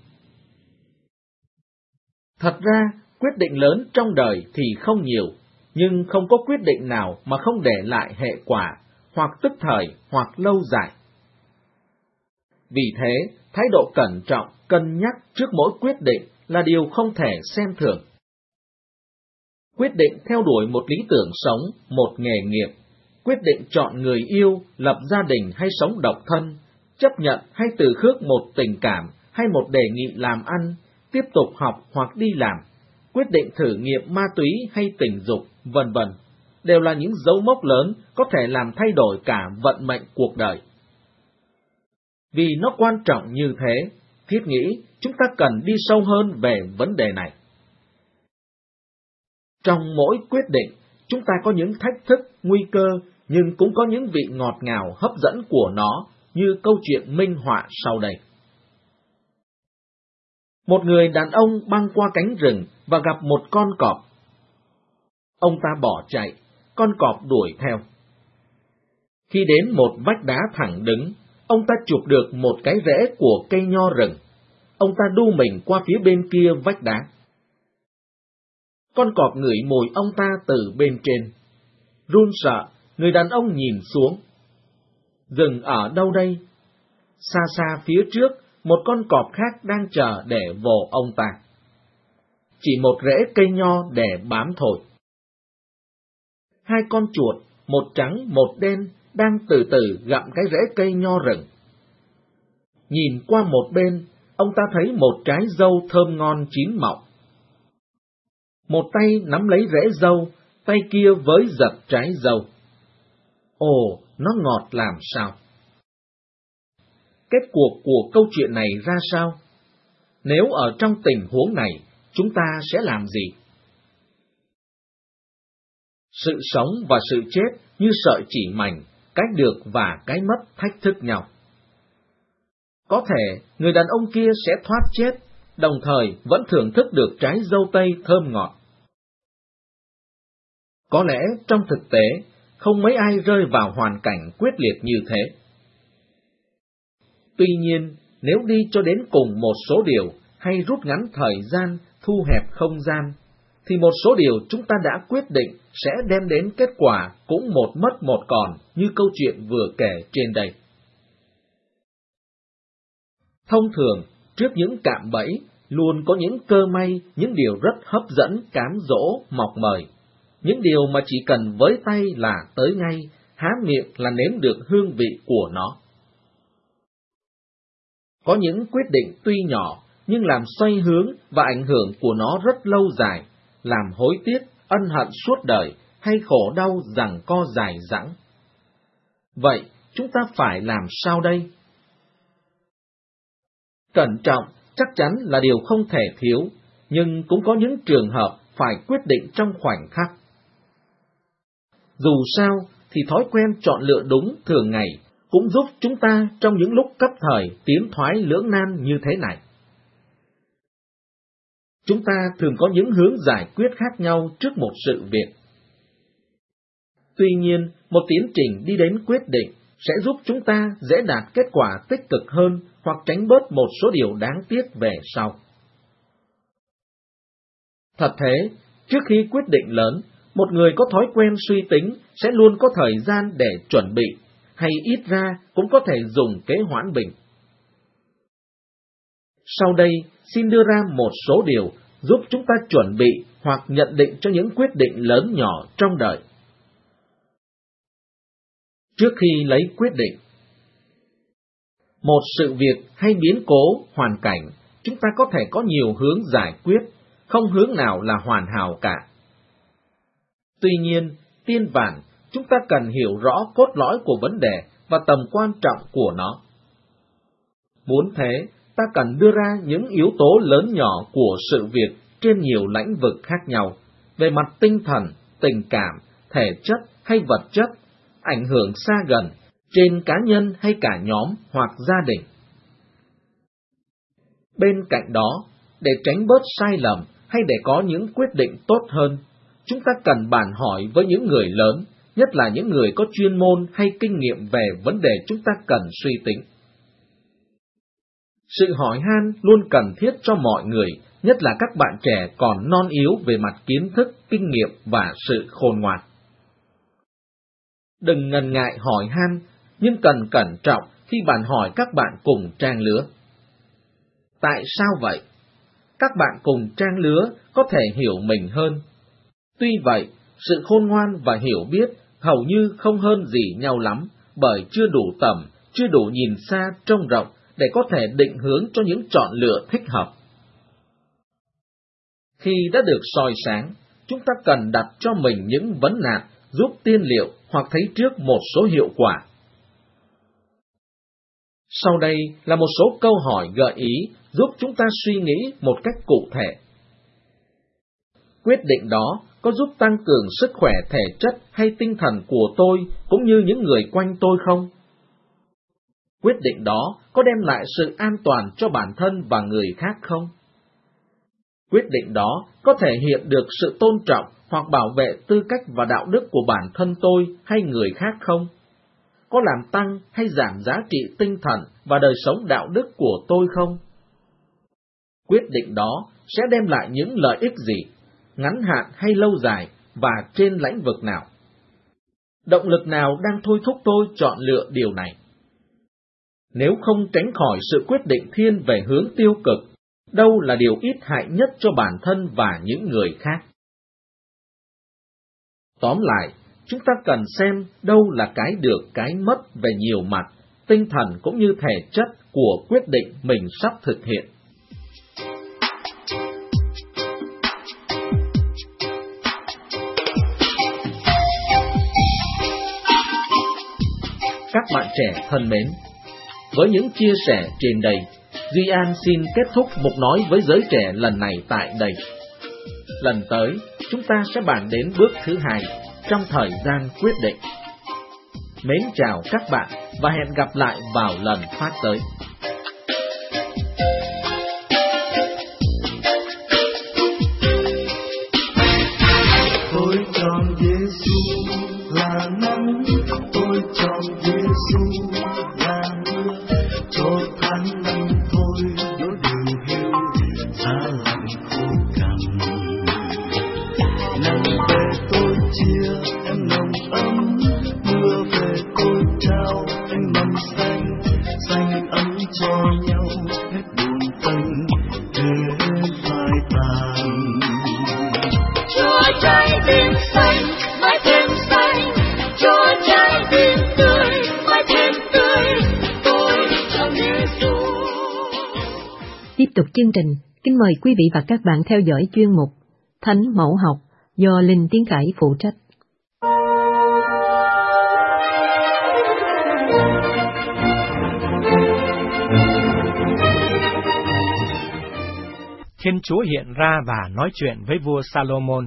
Thật ra, quyết định lớn trong đời thì không nhiều, nhưng không có quyết định nào mà không để lại hệ quả, hoặc tức thời, hoặc lâu dài. Vì thế, thái độ cẩn trọng, cân nhắc trước mỗi quyết định là điều không thể xem thường. Quyết định theo đuổi một lý tưởng sống, một nghề nghiệp, quyết định chọn người yêu, lập gia đình hay sống độc thân, chấp nhận hay từ khước một tình cảm hay một đề nghị làm ăn, tiếp tục học hoặc đi làm, quyết định thử nghiệm ma túy hay tình dục, vân vân, đều là những dấu mốc lớn có thể làm thay đổi cả vận mệnh cuộc đời. Vì nó quan trọng như thế, thiết nghĩ chúng ta cần đi sâu hơn về vấn đề này. Trong mỗi quyết định, chúng ta có những thách thức, nguy cơ, nhưng cũng có những vị ngọt ngào hấp dẫn của nó, như câu chuyện minh họa sau đây. Một người đàn ông băng qua cánh rừng và gặp một con cọp. ông ta bỏ chạy, con cọp đuổi theo. Khi đến một vách đá thẳng đứng, ông ta chụp được một cái rễ của cây nho rừng. Ông ta đu mình qua phía bên kia vách đá. Con cọp ngửi mùi ông ta từ bên trên. Run sợ, người đàn ông nhìn xuống. Rừng ở đâu đây? Xa xa phía trước, một con cọp khác đang chờ để vồ ông ta. Chỉ một rễ cây nho để bám thôi. Hai con chuột, một trắng một đen, đang từ từ gặm cái rễ cây nho rừng. Nhìn qua một bên, ông ta thấy một trái dâu thơm ngon chín mọng. Một tay nắm lấy rễ dâu, tay kia với giật trái dâu. Ồ, nó ngọt làm sao? Kết cuộc của câu chuyện này ra sao? Nếu ở trong tình huống này, chúng ta sẽ làm gì? Sự sống và sự chết như sợi chỉ mảnh, cái được và cái mất thách thức nhau. Có thể người đàn ông kia sẽ thoát chết, đồng thời vẫn thưởng thức được trái dâu tây thơm ngọt. Có lẽ trong thực tế, không mấy ai rơi vào hoàn cảnh quyết liệt như thế. Tuy nhiên, nếu đi cho đến cùng một số điều, hay rút ngắn thời gian, thu hẹp không gian, thì một số điều chúng ta đã quyết định sẽ đem đến kết quả cũng một mất một còn như câu chuyện vừa kể trên đây. Thông thường, trước những cạm bẫy, luôn có những cơ may, những điều rất hấp dẫn, cám dỗ, mọc mời. Những điều mà chỉ cần với tay là tới ngay, há miệng là nếm được hương vị của nó. Có những quyết định tuy nhỏ, nhưng làm xoay hướng và ảnh hưởng của nó rất lâu dài, làm hối tiếc, ân hận suốt đời, hay khổ đau giằng co dài dẳng. Vậy, chúng ta phải làm sao đây? Cẩn trọng chắc chắn là điều không thể thiếu, nhưng cũng có những trường hợp phải quyết định trong khoảnh khắc. Dù sao, thì thói quen chọn lựa đúng thường ngày cũng giúp chúng ta trong những lúc cấp thời tiến thoái lưỡng nan như thế này. Chúng ta thường có những hướng giải quyết khác nhau trước một sự việc. Tuy nhiên, một tiến trình đi đến quyết định sẽ giúp chúng ta dễ đạt kết quả tích cực hơn hoặc tránh bớt một số điều đáng tiếc về sau. Thật thế, trước khi quyết định lớn, một người có thói quen suy tính sẽ luôn có thời gian để chuẩn bị, hay ít ra cũng có thể dùng kế hoãn bình. Sau đây, xin đưa ra một số điều giúp chúng ta chuẩn bị hoặc nhận định cho những quyết định lớn nhỏ trong đời. Trước khi lấy quyết định, một sự việc hay biến cố, hoàn cảnh, chúng ta có thể có nhiều hướng giải quyết, không hướng nào là hoàn hảo cả. Tuy nhiên, tiên vạn, chúng ta cần hiểu rõ cốt lõi của vấn đề và tầm quan trọng của nó. Muốn thế, ta cần đưa ra những yếu tố lớn nhỏ của sự việc trên nhiều lĩnh vực khác nhau, về mặt tinh thần, tình cảm, thể chất hay vật chất, ảnh hưởng xa gần, trên cá nhân hay cả nhóm hoặc gia đình. Bên cạnh đó, để tránh bớt sai lầm hay để có những quyết định tốt hơn, chúng ta cần bàn hỏi với những người lớn, nhất là những người có chuyên môn hay kinh nghiệm về vấn đề chúng ta cần suy tính. Sự hỏi han luôn cần thiết cho mọi người, nhất là các bạn trẻ còn non yếu về mặt kiến thức, kinh nghiệm và sự khôn ngoan. Đừng ngần ngại hỏi han, nhưng cần cẩn trọng khi bạn hỏi các bạn cùng trang lứa. Tại sao vậy? Các bạn cùng trang lứa có thể hiểu mình hơn. Tuy vậy, sự khôn ngoan và hiểu biết hầu như không hơn gì nhau lắm, bởi chưa đủ tầm, chưa đủ nhìn xa trông rộng để có thể định hướng cho những chọn lựa thích hợp. Khi đã được soi sáng, chúng ta cần đặt cho mình những vấn nạn giúp tiên liệu hoặc thấy trước một số hiệu quả. Sau đây là một số câu hỏi gợi ý giúp chúng ta suy nghĩ một cách cụ thể. Quyết định đó có giúp tăng cường sức khỏe thể chất hay tinh thần của tôi cũng như những người quanh tôi không? Quyết định đó có đem lại sự an toàn cho bản thân và người khác không? Quyết định đó có thể hiện được sự tôn trọng hoặc bảo vệ tư cách và đạo đức của bản thân tôi hay người khác không? Có làm tăng hay giảm giá trị tinh thần và đời sống đạo đức của tôi không? Quyết định đó sẽ đem lại những lợi ích gì, ngắn hạn hay lâu dài, và trên lĩnh vực nào? Động lực nào đang thôi thúc tôi chọn lựa điều này? Nếu không tránh khỏi sự quyết định thiên về hướng tiêu cực, đâu là điều ít hại nhất cho bản thân và những người khác? Tóm lại, chúng ta cần xem đâu là cái được cái mất về nhiều mặt, tinh thần cũng như thể chất của quyết định mình sắp thực hiện. Các bạn trẻ thân mến, với những chia sẻ trên đây, Duy An xin kết thúc mục nói với giới trẻ lần này tại đây. Lần tới, chúng ta sẽ bàn đến bước thứ 2 trong thời gian quyết định. Mến chào các bạn và hẹn gặp lại vào lần phát tới. Tôi chọn Giêsu là nắng, tôi chọn Giêsu là mưa, cho tháng năm thôi nó điều hiu, giá lạnh khô cằn. Nắng về tôi chia em nồng ấm, mưa về tôi trao em mầm xanh, xanh ấm cho nhau hết buồn tanh để phai tàn. Cho trái tim xanh mãi thêm xanh, cho trái tim tươi mãi thêm tươi, tôi trong Giêsu. Tiếp tục chương trình, kính mời quý vị và các bạn theo dõi chuyên mục Thánh Mẫu Học do Linh Tiến Khải phụ trách. Thiên Chúa hiện ra và nói chuyện với vua Salomon.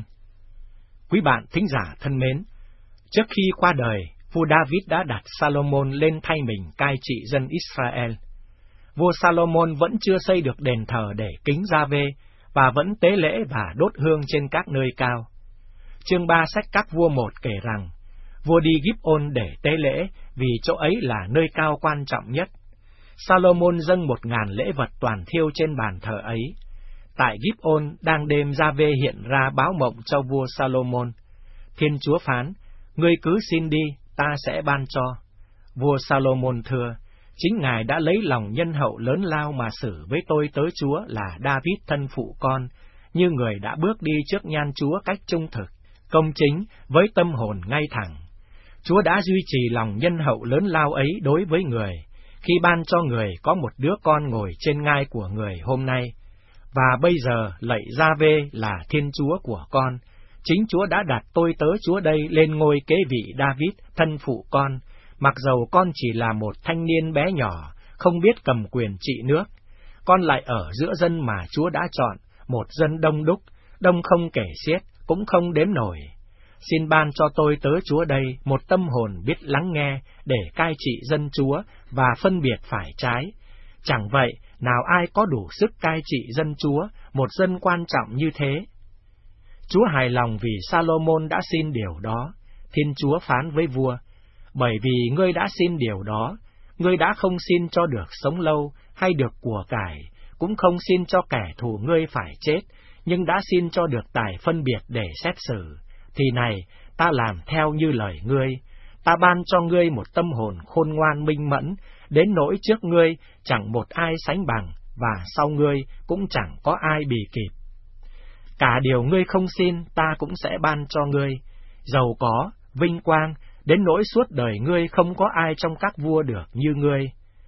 Quý bạn thính giả thân mến, trước khi qua đời, vua David đã đặt Salomon lên thay mình cai trị dân Israel. Vua Salomon vẫn chưa xây được đền thờ để kính Gia-vê và vẫn tế lễ và đốt hương trên các nơi cao. Chương 3 sách Các Vua 1 kể rằng, vua đi Gib-ôn để tế lễ vì chỗ ấy là nơi cao quan trọng nhất. Salomon dâng 1000 lễ vật toàn thiêu trên bàn thờ ấy. Tại Gib-ôn đang đêm Gia-vê hiện ra báo mộng cho vua Salomon. Thiên Chúa phán, ngươi cứ xin đi, ta sẽ ban cho. Vua Salomon thưa, chính Ngài đã lấy lòng nhân hậu lớn lao mà xử với tôi tớ Chúa là David thân phụ con, như người đã bước đi trước nhan Chúa cách trung thực, công chính, với tâm hồn ngay thẳng. Chúa đã duy trì lòng nhân hậu lớn lao ấy đối với người, khi ban cho người có một đứa con ngồi trên ngai của người hôm nay. Và bây giờ lạy Gia-vê là Thiên Chúa của con, chính Chúa đã đặt tôi tớ Chúa đây lên ngôi kế vị David thân phụ con, mặc dầu con chỉ là một thanh niên bé nhỏ, không biết cầm quyền trị nước. Con lại ở giữa dân mà Chúa đã chọn, một dân đông đúc, đông không kể xiết, cũng không đếm nổi. Xin ban cho tôi tớ Chúa đây một tâm hồn biết lắng nghe để cai trị dân Chúa và phân biệt phải trái. Chẳng vậy, nào ai có đủ sức cai trị dân Chúa, một dân quan trọng như thế? Chúa hài lòng vì Salomon đã xin điều đó. Thiên Chúa phán với vua, bởi vì ngươi đã xin điều đó, ngươi đã không xin cho được sống lâu hay được của cải, cũng không xin cho kẻ thù ngươi phải chết, nhưng đã xin cho được tài phân biệt để xét xử. Thì này, ta làm theo như lời ngươi, ta ban cho ngươi một tâm hồn khôn ngoan minh mẫn, đến nỗi trước ngươi chẳng một ai sánh bằng, và sau ngươi cũng chẳng có ai bì kịp. Cả điều ngươi không xin ta cũng sẽ ban cho ngươi, giàu có, vinh quang, đến nỗi suốt đời ngươi không có ai trong các vua được như ngươi.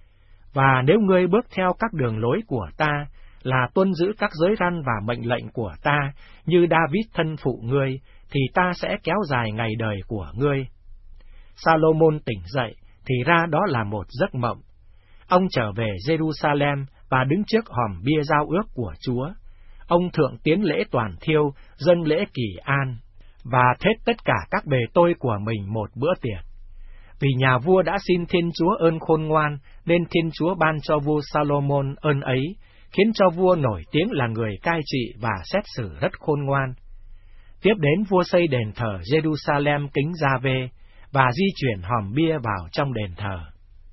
Và nếu ngươi bước theo các đường lối của ta, là tuân giữ các giới răn và mệnh lệnh của ta, như David thân phụ ngươi, thì ta sẽ kéo dài ngày đời của ngươi. Salomon tỉnh dậy, thì ra đó là một giấc mộng. Ông trở về Jerusalem và đứng trước hòm bia giao ước của Chúa. Ông thượng tiến lễ toàn thiêu, dâng lễ kỳ an, và thết tất cả các bề tôi của mình một bữa tiệc. Vì nhà vua đã xin Thiên Chúa ơn khôn ngoan, nên Thiên Chúa ban cho vua Salomon ơn ấy, khiến cho vua nổi tiếng là người cai trị và xét xử rất khôn ngoan. Tiếp đến vua xây đền thờ Jerusalem kính Gia-vê và di chuyển hòm bia vào trong đền thờ.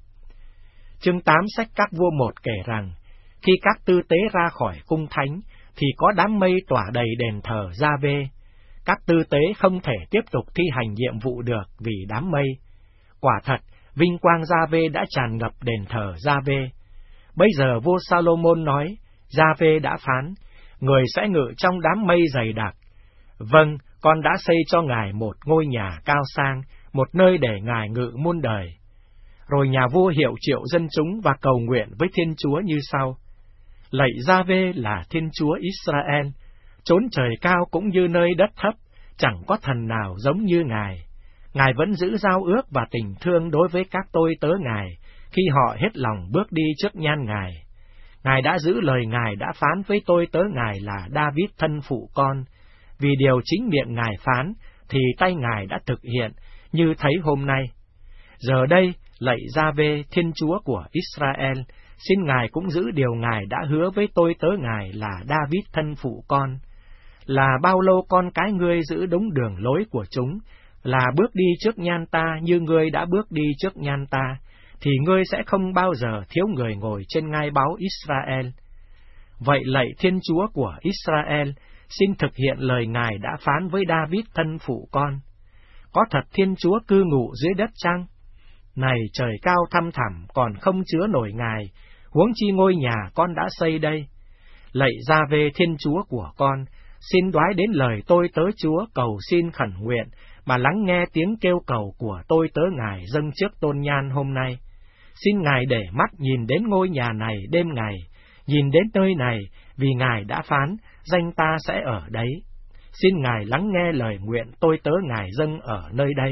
Chương 8 sách Các Vua 1 kể rằng, khi các tư tế ra khỏi cung thánh, thì có đám mây tỏa đầy đền thờ Gia-vê. Các tư tế không thể tiếp tục thi hành nhiệm vụ được vì đám mây. Quả thật, vinh quang Gia-vê đã tràn ngập đền thờ Gia-vê. Bây giờ vua Salomon nói, Gia-vê đã phán, người sẽ ngự trong đám mây dày đặc. Vâng, con đã xây cho ngài một ngôi nhà cao sang, một nơi để ngài ngự muôn đời. Rồi nhà vua hiệu triệu dân chúng và cầu nguyện với Thiên Chúa như sau: Lạy Gia-vê là Thiên Chúa Israel, chốn trời cao cũng như nơi đất thấp, chẳng có thần nào giống như ngài. Ngài vẫn giữ giao ước và tình thương đối với các tôi tớ ngài, khi họ hết lòng bước đi trước nhan ngài. Ngài đã giữ lời ngài đã phán với tôi tớ ngài là David thân phụ con. Vì điều chính miệng ngài phán, thì tay ngài đã thực hiện, như thấy hôm nay. Giờ đây, lạy Gia-vê, Thiên Chúa của Israel, xin ngài cũng giữ điều ngài đã hứa với tôi tớ ngài là David thân phụ con. Là bao lâu con cái ngươi giữ đúng đường lối của chúng, là bước đi trước nhan ta như ngươi đã bước đi trước nhan ta, thì ngươi sẽ không bao giờ thiếu người ngồi trên ngai báu Israel. Vậy lạy Thiên Chúa của Israel, xin thực hiện lời ngài đã phán với David thân phụ con. Có thật Thiên Chúa cư ngụ dưới đất chăng? Này trời cao thăm thẳm còn không chứa nổi ngài, huống chi ngôi nhà con đã xây đây. Lạy Gia-vê Thiên Chúa của con, xin đoái đến lời tôi tớ Chúa cầu xin khẩn nguyện, mà lắng nghe tiếng kêu cầu của tôi tớ ngài dâng trước tôn nhan hôm nay. Xin ngài để mắt nhìn đến ngôi nhà này đêm ngày, nhìn đến nơi này, vì ngài đã phán, danh ta sẽ ở đấy. Xin ngài lắng nghe lời nguyện tôi tớ ngài dâng ở nơi đây.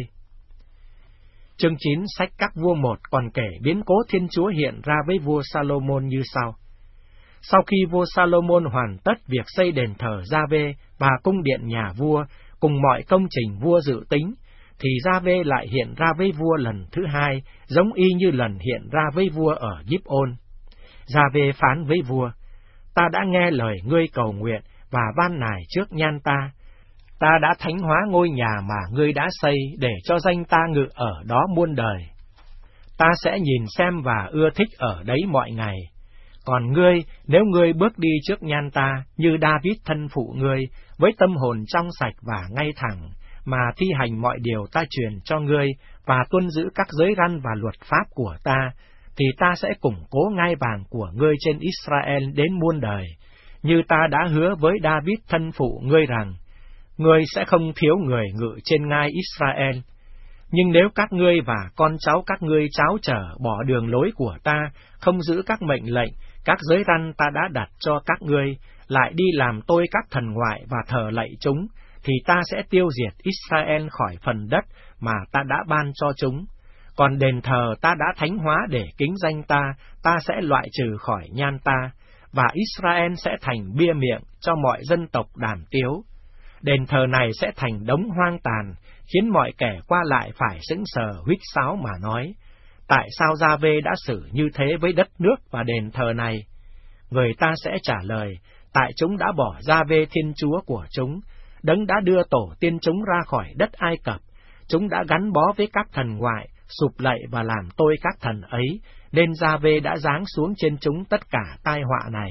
Chương 9 sách Các Vua 1 còn kể biến cố Thiên Chúa hiện ra với vua Salomon như sau. Sau khi vua Salomon hoàn tất việc xây đền thờ Gia-vê và cung điện nhà vua, cùng mọi công trình vua dự tính, thì Gia-vê lại hiện ra với vua lần thứ hai, giống y như lần hiện ra với vua ở Gibeon. Gia-vê phán với vua: Ta đã nghe lời ngươi cầu nguyện và van nài trước nhan ta. Ta đã thánh hóa ngôi nhà mà ngươi đã xây để cho danh ta ngự ở đó muôn đời. Ta sẽ nhìn xem và ưa thích ở đấy mọi ngày. Còn ngươi, nếu ngươi bước đi trước nhan ta, như David thân phụ ngươi, với tâm hồn trong sạch và ngay thẳng, mà thi hành mọi điều ta truyền cho ngươi, và tuân giữ các giới răn và luật pháp của ta, thì ta sẽ củng cố ngai vàng của ngươi trên Israel đến muôn đời, như ta đã hứa với David thân phụ ngươi rằng, ngươi sẽ không thiếu người ngự trên ngai Israel. Nhưng nếu các ngươi và con cháu các ngươi tráo trở bỏ đường lối của ta, không giữ các mệnh lệnh, các giới răn ta đã đặt cho các ngươi, lại đi làm tôi các thần ngoại và thờ lạy chúng, thì ta sẽ tiêu diệt Israel khỏi phần đất mà ta đã ban cho chúng. Còn đền thờ ta đã thánh hóa để kính danh ta sẽ loại trừ khỏi nhan ta, và Israel sẽ thành bia miệng cho mọi dân tộc đàm tiếu. Đền thờ này sẽ thành đống hoang tàn, khiến mọi kẻ qua lại phải sững sờ huýt sáo mà nói, tại sao Gia-vê đã xử như thế với đất nước và đền thờ này? Người ta sẽ trả lời, tại chúng đã bỏ Gia-vê Thiên Chúa của chúng, đấng đã đưa tổ tiên chúng ra khỏi đất Ai Cập, chúng đã gắn bó với các thần ngoại, sụp lạy và làm tôi các thần ấy, nên Gia-vê đã giáng xuống trên chúng tất cả tai họa này.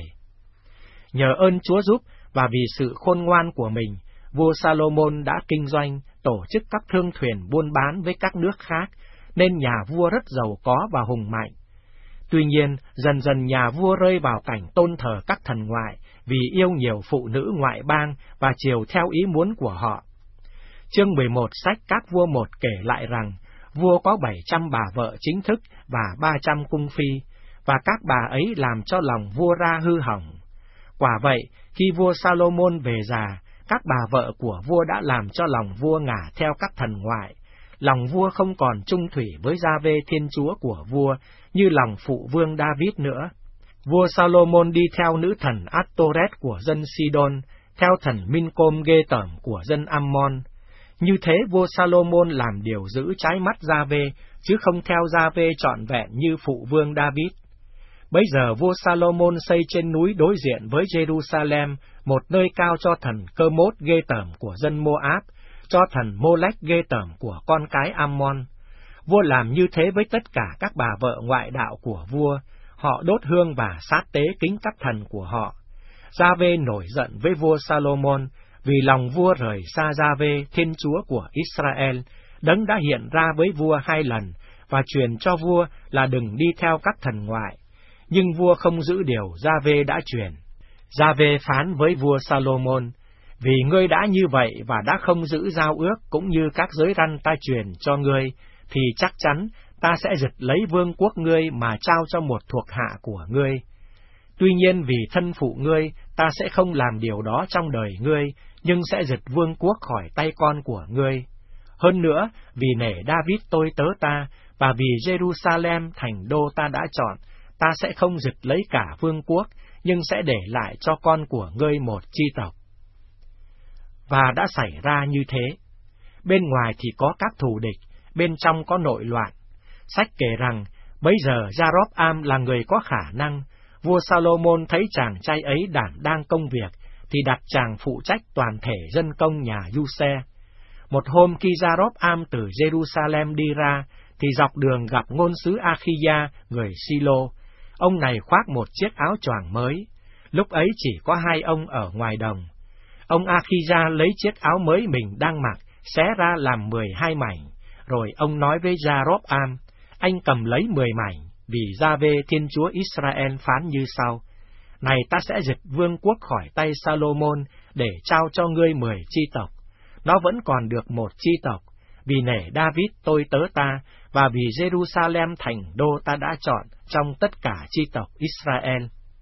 Nhờ ơn Chúa giúp và vì sự khôn ngoan của mình, vua Salomon đã kinh doanh, tổ chức các thương thuyền buôn bán với các nước khác, nên nhà vua rất giàu có và hùng mạnh. Tuy nhiên, dần dần nhà vua rơi vào cảnh tôn thờ các thần ngoại, vì yêu nhiều phụ nữ ngoại bang và chiều theo ý muốn của họ. Chương 11 sách Các Vua 1 kể lại rằng, vua có 700 bà vợ chính thức và 300 cung phi, và các bà ấy làm cho lòng vua ra hư hỏng. Quả vậy, khi vua Salomon về già, các bà vợ của vua đã làm cho lòng vua ngả theo các thần ngoại. Lòng vua không còn trung thủy với Gia-vê Thiên Chúa của vua, như lòng phụ vương David nữa. Vua Salomon đi theo nữ thần Astoreth của dân Sidon, theo thần Mincom ghê tởm của dân Ammon. Như thế vua Salomon làm điều giữ trái mắt Gia-vê, chứ không theo Gia-vê trọn vẹn như phụ vương David. Bấy giờ vua Salomon xây trên núi đối diện với Jerusalem một nơi cao cho thần Cơ-mốt ghê tởm của dân Moab, cho thần Mô-lách ghê tởm của con cái Ammon. Vua làm như thế với tất cả các bà vợ ngoại đạo của vua, họ đốt hương và sát tế kính các thần của họ. Gia-vê nổi giận với vua Salomon, vì lòng vua rời xa Gia-vê, Thiên Chúa của Israel, Đấng đã hiện ra với vua 2 lần, và truyền cho vua là đừng đi theo các thần ngoại. Nhưng vua không giữ điều Gia-vê đã truyền. Gia-vê phán với vua Salomon, vì ngươi đã như vậy và đã không giữ giao ước cũng như các giới răn ta truyền cho ngươi, thì chắc chắn ta sẽ giật lấy vương quốc ngươi mà trao cho một thuộc hạ của ngươi. Tuy nhiên vì thân phụ ngươi, ta sẽ không làm điều đó trong đời ngươi, nhưng sẽ giật vương quốc khỏi tay con của ngươi. Hơn nữa, vì nể David tôi tớ ta, và vì Jerusalem thành đô ta đã chọn, ta sẽ không giật lấy cả vương quốc, nhưng sẽ để lại cho con của ngươi một chi tộc. Và đã xảy ra như thế. Bên ngoài thì có các thù địch, bên trong có nội loạn. Sách kể rằng, bấy giờ Gia-rób-am là người có khả năng. Vua Salomon thấy chàng trai ấy đảm đang công việc, thì đặt chàng phụ trách toàn thể dân công nhà Giuse. Một hôm khi Gia-rób-am từ Jerusalem đi ra, thì dọc đường gặp ngôn sứ A-khi-gia, người Si-lô. Ông này khoác một chiếc áo choàng mới. Lúc ấy chỉ có 2 ông ở ngoài đồng. Ông A-khi-gia lấy chiếc áo mới mình đang mặc, xé ra làm 12 mảnh. Rồi ông nói với Gia-rób-am, anh cầm lấy 10 mảnh, vì Gia-vê Thiên Chúa Israel phán như sau: này ta sẽ giật vương quốc khỏi tay Salomon để trao cho ngươi 10 chi tộc. Nó vẫn còn được 1 chi tộc, vì nể David tôi tớ ta, và vì Jerusalem thành đô ta đã chọn trong tất cả chi tộc Israel.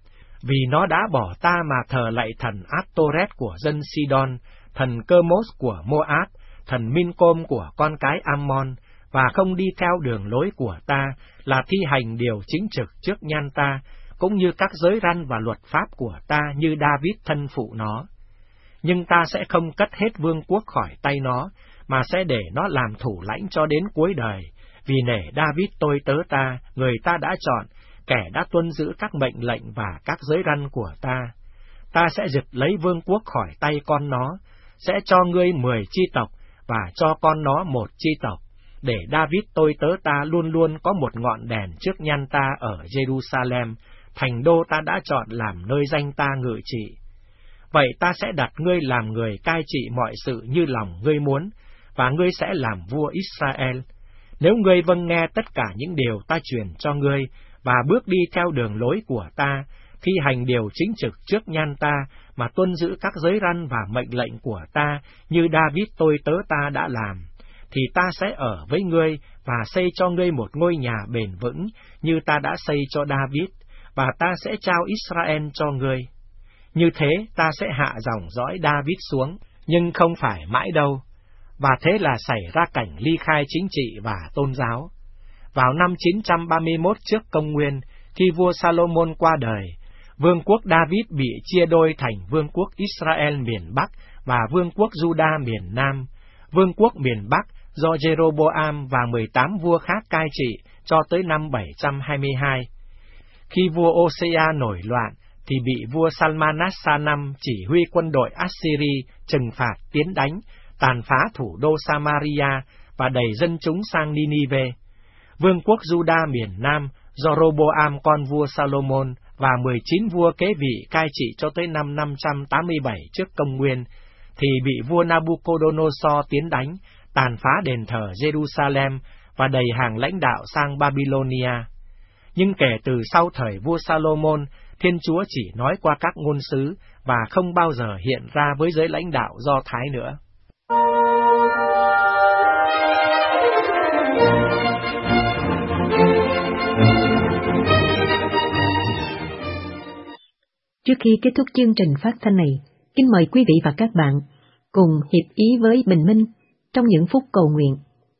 Vì nó đã bỏ ta mà thờ lạy thần Át-tô-rét của dân Sidon, thần Cơ-mốt của Moab, thần Min-côm của con cái Ammon, và không đi theo đường lối của ta, là thi hành điều chính trực trước nhan ta, cũng như các giới răn và luật pháp của ta như David thân phụ nó. Nhưng ta sẽ không cất hết vương quốc khỏi tay nó, mà sẽ để nó làm thủ lãnh cho đến cuối đời, vì nể David tôi tớ ta, người ta đã chọn, kẻ đã tuân giữ các mệnh lệnh và các giới răn của ta. Ta sẽ giật lấy vương quốc khỏi tay con nó, sẽ cho ngươi 10 chi tộc, và cho con nó 1 chi tộc, để David tôi tớ ta luôn luôn có một ngọn đèn trước nhan ta ở Jerusalem, thành đô ta đã chọn làm nơi danh ta ngự trị. Vậy ta sẽ đặt ngươi làm người cai trị mọi sự như lòng ngươi muốn, và ngươi sẽ làm vua Israel. Nếu ngươi vâng nghe tất cả những điều ta truyền cho ngươi, và bước đi theo đường lối của ta, thi hành điều chính trực trước nhan ta, mà tuân giữ các giới răn và mệnh lệnh của ta, như David tôi tớ ta đã làm, thì ta sẽ ở với ngươi, và xây cho ngươi một ngôi nhà bền vững, như ta đã xây cho David, và ta sẽ trao Israel cho ngươi. Như thế ta sẽ hạ dòng dõi David xuống, nhưng không phải mãi đâu. Và thế là xảy ra cảnh ly khai chính trị và tôn giáo. Vào năm 931 trước công nguyên, khi vua Salomon qua đời, vương quốc David bị chia đôi thành vương quốc Israel miền Bắc và vương quốc Juda miền Nam. Vương quốc miền Bắc do Jeroboam và 18 vua khác cai trị cho tới năm 722. Khi vua Osea nổi loạn, thì bị vua Salmanassar V chỉ huy quân đội Assyri trừng phạt tiến đánh, tàn phá thủ đô Samaria và đẩy dân chúng sang Ninive. Vương quốc Juda miền Nam do Roboam con vua Salomon và 19 vua kế vị cai trị cho tới năm 587 trước công nguyên, thì bị vua Nabucodonosor tiến đánh, tàn phá đền thờ Jerusalem và đẩy hàng lãnh đạo sang Babylonia. Nhưng kể từ sau thời vua Salomon, Thiên Chúa chỉ nói qua các ngôn sứ và không bao giờ hiện ra với giới lãnh đạo Do Thái nữa. Trước khi kết thúc chương trình phát thanh này, kính mời quý vị và các bạn cùng hiệp ý với Bình Minh trong những phút cầu nguyện.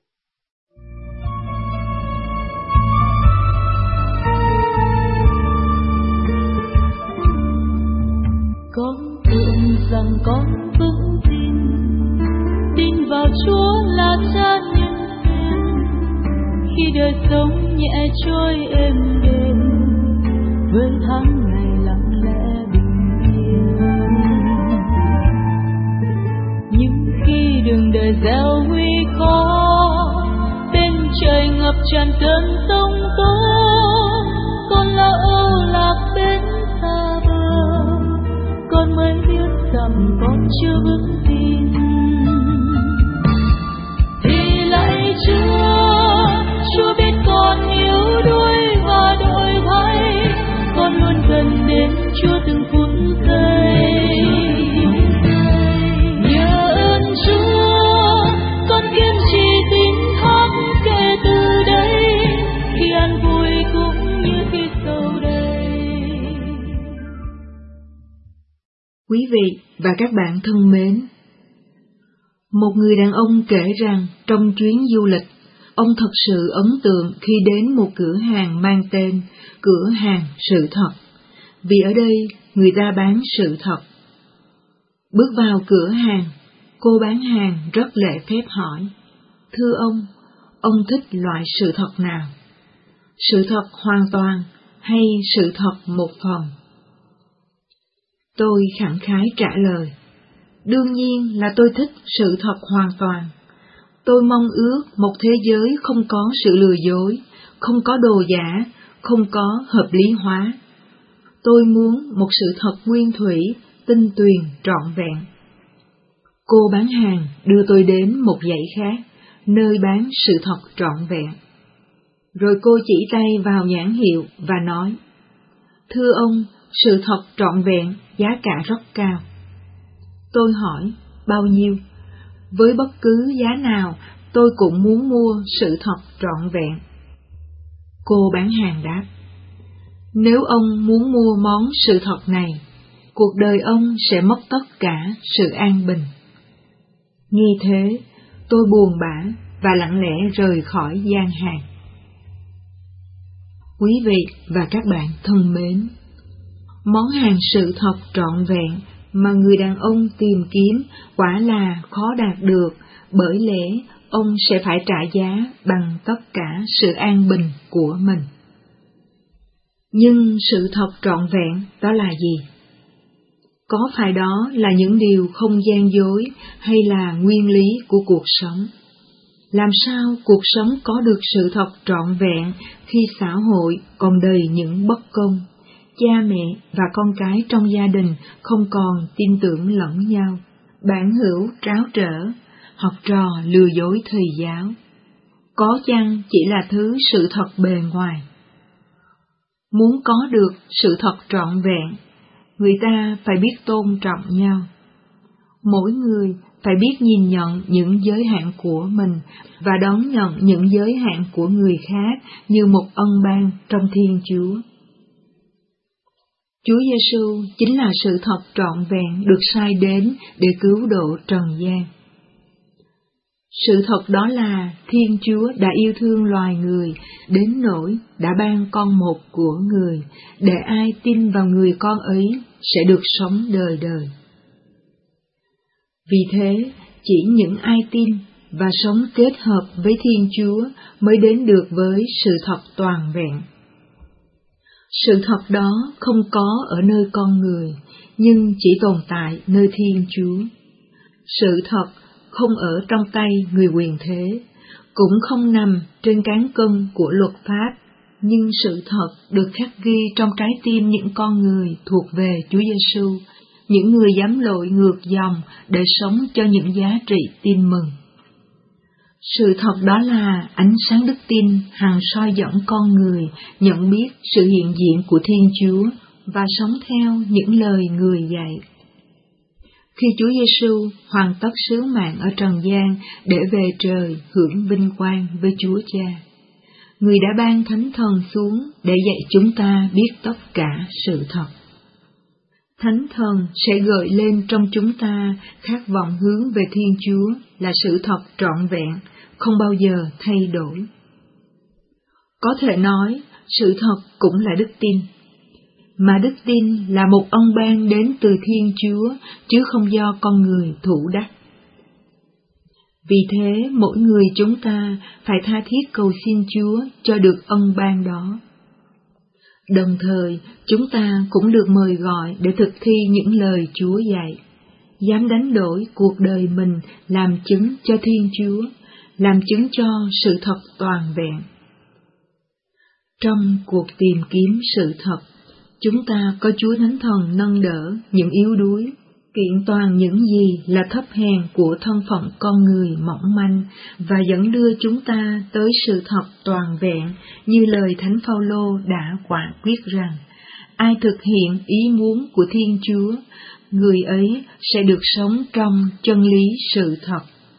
Con tưởng rằng con vững tin vào Chúa là Cha nhân quyền. Khi đời sống nhẹ trôi êm đềm, với tháng ngày lặng lẽ bình yên. Nhưng khi đường đời gieo nguy khó, bên trời ngập tràn cơn sóng tố, con lo âu lạc bên xa bờ, con mới biết rằng con chưa vững tin. Thì lạy Chúa biết con yếu đuối và đổi thay, con luôn cần đến Chúa từng phút giây. Nhờ ơn Chúa, con kiên trì tin thác kể từ đây, khi an vui cũng như khi sầu đây. Quý vị và các bạn thân mến, một người đàn ông kể rằng trong chuyến du lịch, ông thật sự ấn tượng khi đến một cửa hàng mang tên Cửa hàng Sự Thật, vì ở đây người ta bán sự thật. Bước vào cửa hàng, cô bán hàng rất lễ phép hỏi: "Thưa ông thích loại sự thật nào? Sự thật hoàn toàn hay sự thật một phần?" Tôi khẳng khái trả lời: "Đương nhiên là tôi thích sự thật hoàn toàn. Tôi mong ước một thế giới không có sự lừa dối, không có đồ giả, không có hợp lý hóa. Tôi muốn một sự thật nguyên thủy, tinh tuyền, trọn vẹn." Cô bán hàng đưa tôi đến một dãy khác, nơi bán sự thật trọn vẹn. Rồi cô chỉ tay vào nhãn hiệu và nói: "Thưa ông, sự thật trọn vẹn giá cả rất cao." Tôi hỏi: "Bao nhiêu?" "Với bất cứ giá nào, tôi cũng muốn mua sự thật trọn vẹn." Cô bán hàng đáp: "Nếu ông muốn mua món sự thật này, cuộc đời ông sẽ mất tất cả sự an bình." Nghe thế, tôi buồn bã và lặng lẽ rời khỏi gian hàng. Quý vị và các bạn thân mến, món hàng sự thật trọn vẹn mà người đàn ông tìm kiếm quả là khó đạt được, bởi lẽ ông sẽ phải trả giá bằng tất cả sự an bình của mình. Nhưng sự thật trọn vẹn đó là gì? Có phải đó là những điều không gian dối hay là nguyên lý của cuộc sống? Làm sao cuộc sống có được sự thật trọn vẹn khi xã hội còn đầy những bất công, cha mẹ và con cái trong gia đình không còn tin tưởng lẫn nhau, bản hữu tráo trở, học trò lừa dối thầy giáo? Có chăng chỉ là thứ sự thật bề ngoài? Muốn có được sự thật trọn vẹn, người ta phải biết tôn trọng nhau. Mỗi người phải biết nhìn nhận những giới hạn của mình và đón nhận những giới hạn của người khác như một ân ban trong Thiên Chúa. Chúa Giêsu chính là sự thật trọn vẹn được sai đến để cứu độ trần gian. Sự thật đó là Thiên Chúa đã yêu thương loài người đến nỗi đã ban con một của người, để ai tin vào người con ấy sẽ được sống đời đời. Vì thế, chỉ những ai tin và sống kết hợp với Thiên Chúa mới đến được với sự thật toàn vẹn. Sự thật đó không có ở nơi con người, nhưng chỉ tồn tại nơi Thiên Chúa. Sự thật không ở trong tay người quyền thế, cũng không nằm trên cán cân của luật pháp, nhưng sự thật được khắc ghi trong trái tim những con người thuộc về Chúa Giêsu, những người dám lội ngược dòng để sống cho những giá trị tin mừng. Sự thật đó là ánh sáng đức tin hằng soi dẫn con người nhận biết sự hiện diện của Thiên Chúa và sống theo những lời người dạy. Khi Chúa Giêsu hoàn tất sứ mạng ở trần gian để về trời hưởng vinh quang với Chúa Cha, Người đã ban Thánh Thần xuống để dạy chúng ta biết tất cả sự thật. Thánh Thần sẽ gợi lên trong chúng ta khát vọng hướng về Thiên Chúa là sự thật trọn vẹn, không bao giờ thay đổi. Có thể nói, sự thật cũng là đức tin, mà đức tin là một ân ban đến từ Thiên Chúa, chứ không do con người thủ đắc. Vì thế, mỗi người chúng ta phải tha thiết cầu xin Chúa cho được ân ban đó. Đồng thời, chúng ta cũng được mời gọi để thực thi những lời Chúa dạy, dám đánh đổi cuộc đời mình làm chứng cho Thiên Chúa, làm chứng cho sự thật toàn vẹn. Trong cuộc tìm kiếm sự thật, chúng ta có Chúa Thánh Thần nâng đỡ những yếu đuối, kiện toàn những gì là thấp hèn của thân phận con người mỏng manh và dẫn đưa chúng ta tới sự thật toàn vẹn như lời Thánh Phaolô đã quả quyết rằng, ai thực hiện ý muốn của Thiên Chúa, người ấy sẽ được sống trong chân lý sự thật.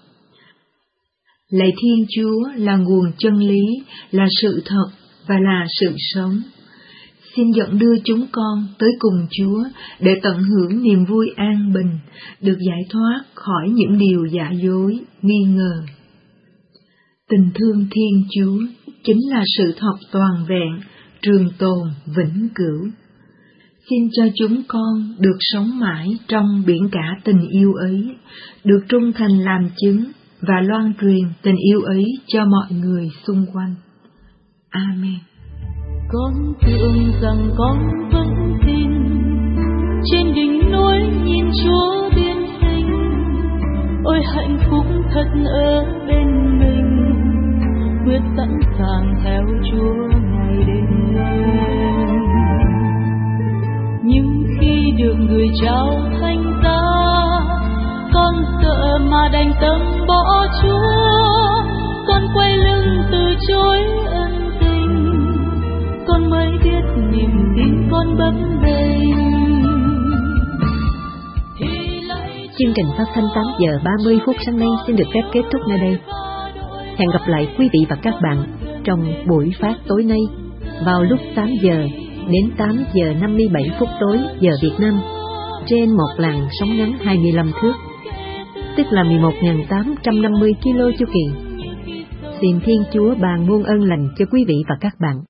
Lạy Thiên Chúa là nguồn chân lý, là sự thật và là sự sống. Xin dẫn đưa chúng con tới cùng Chúa để tận hưởng niềm vui an bình, được giải thoát khỏi những điều giả dối, nghi ngờ. Tình thương Thiên Chúa chính là sự thật toàn vẹn, trường tồn, vĩnh cửu. Xin cho chúng con được sống mãi trong biển cả tình yêu ấy, được trung thành làm chứng và loan truyền tình yêu ấy cho mọi người xung quanh. Amen. Con tưởng rằng con vẫn tin, trên đỉnh núi nhìn Chúa biến sinh, ôi hạnh phúc thật ở bên mình, quyết sẵn sàng theo Chúa ngày đêm. Nhưng khi được người trao thánh giá, con sợ mà đành tâm bỏ Chúa, con quay lưng từ chối ân tình, con mới biết niềm tin con bấp bênh. Chương trình phát thanh 8 giờ 30 phút sáng nay xin được phép kết thúc nơi đây. Hẹn gặp lại quý vị và các bạn trong buổi phát tối nay vào lúc 8 giờ đến 8 giờ 57 phút tối giờ Việt Nam trên một làn sóng ngắn 25 thước, tức là 11.850 kilo chu kỳ. Xin Thiên Chúa ban muôn ơn lành cho quý vị và các bạn.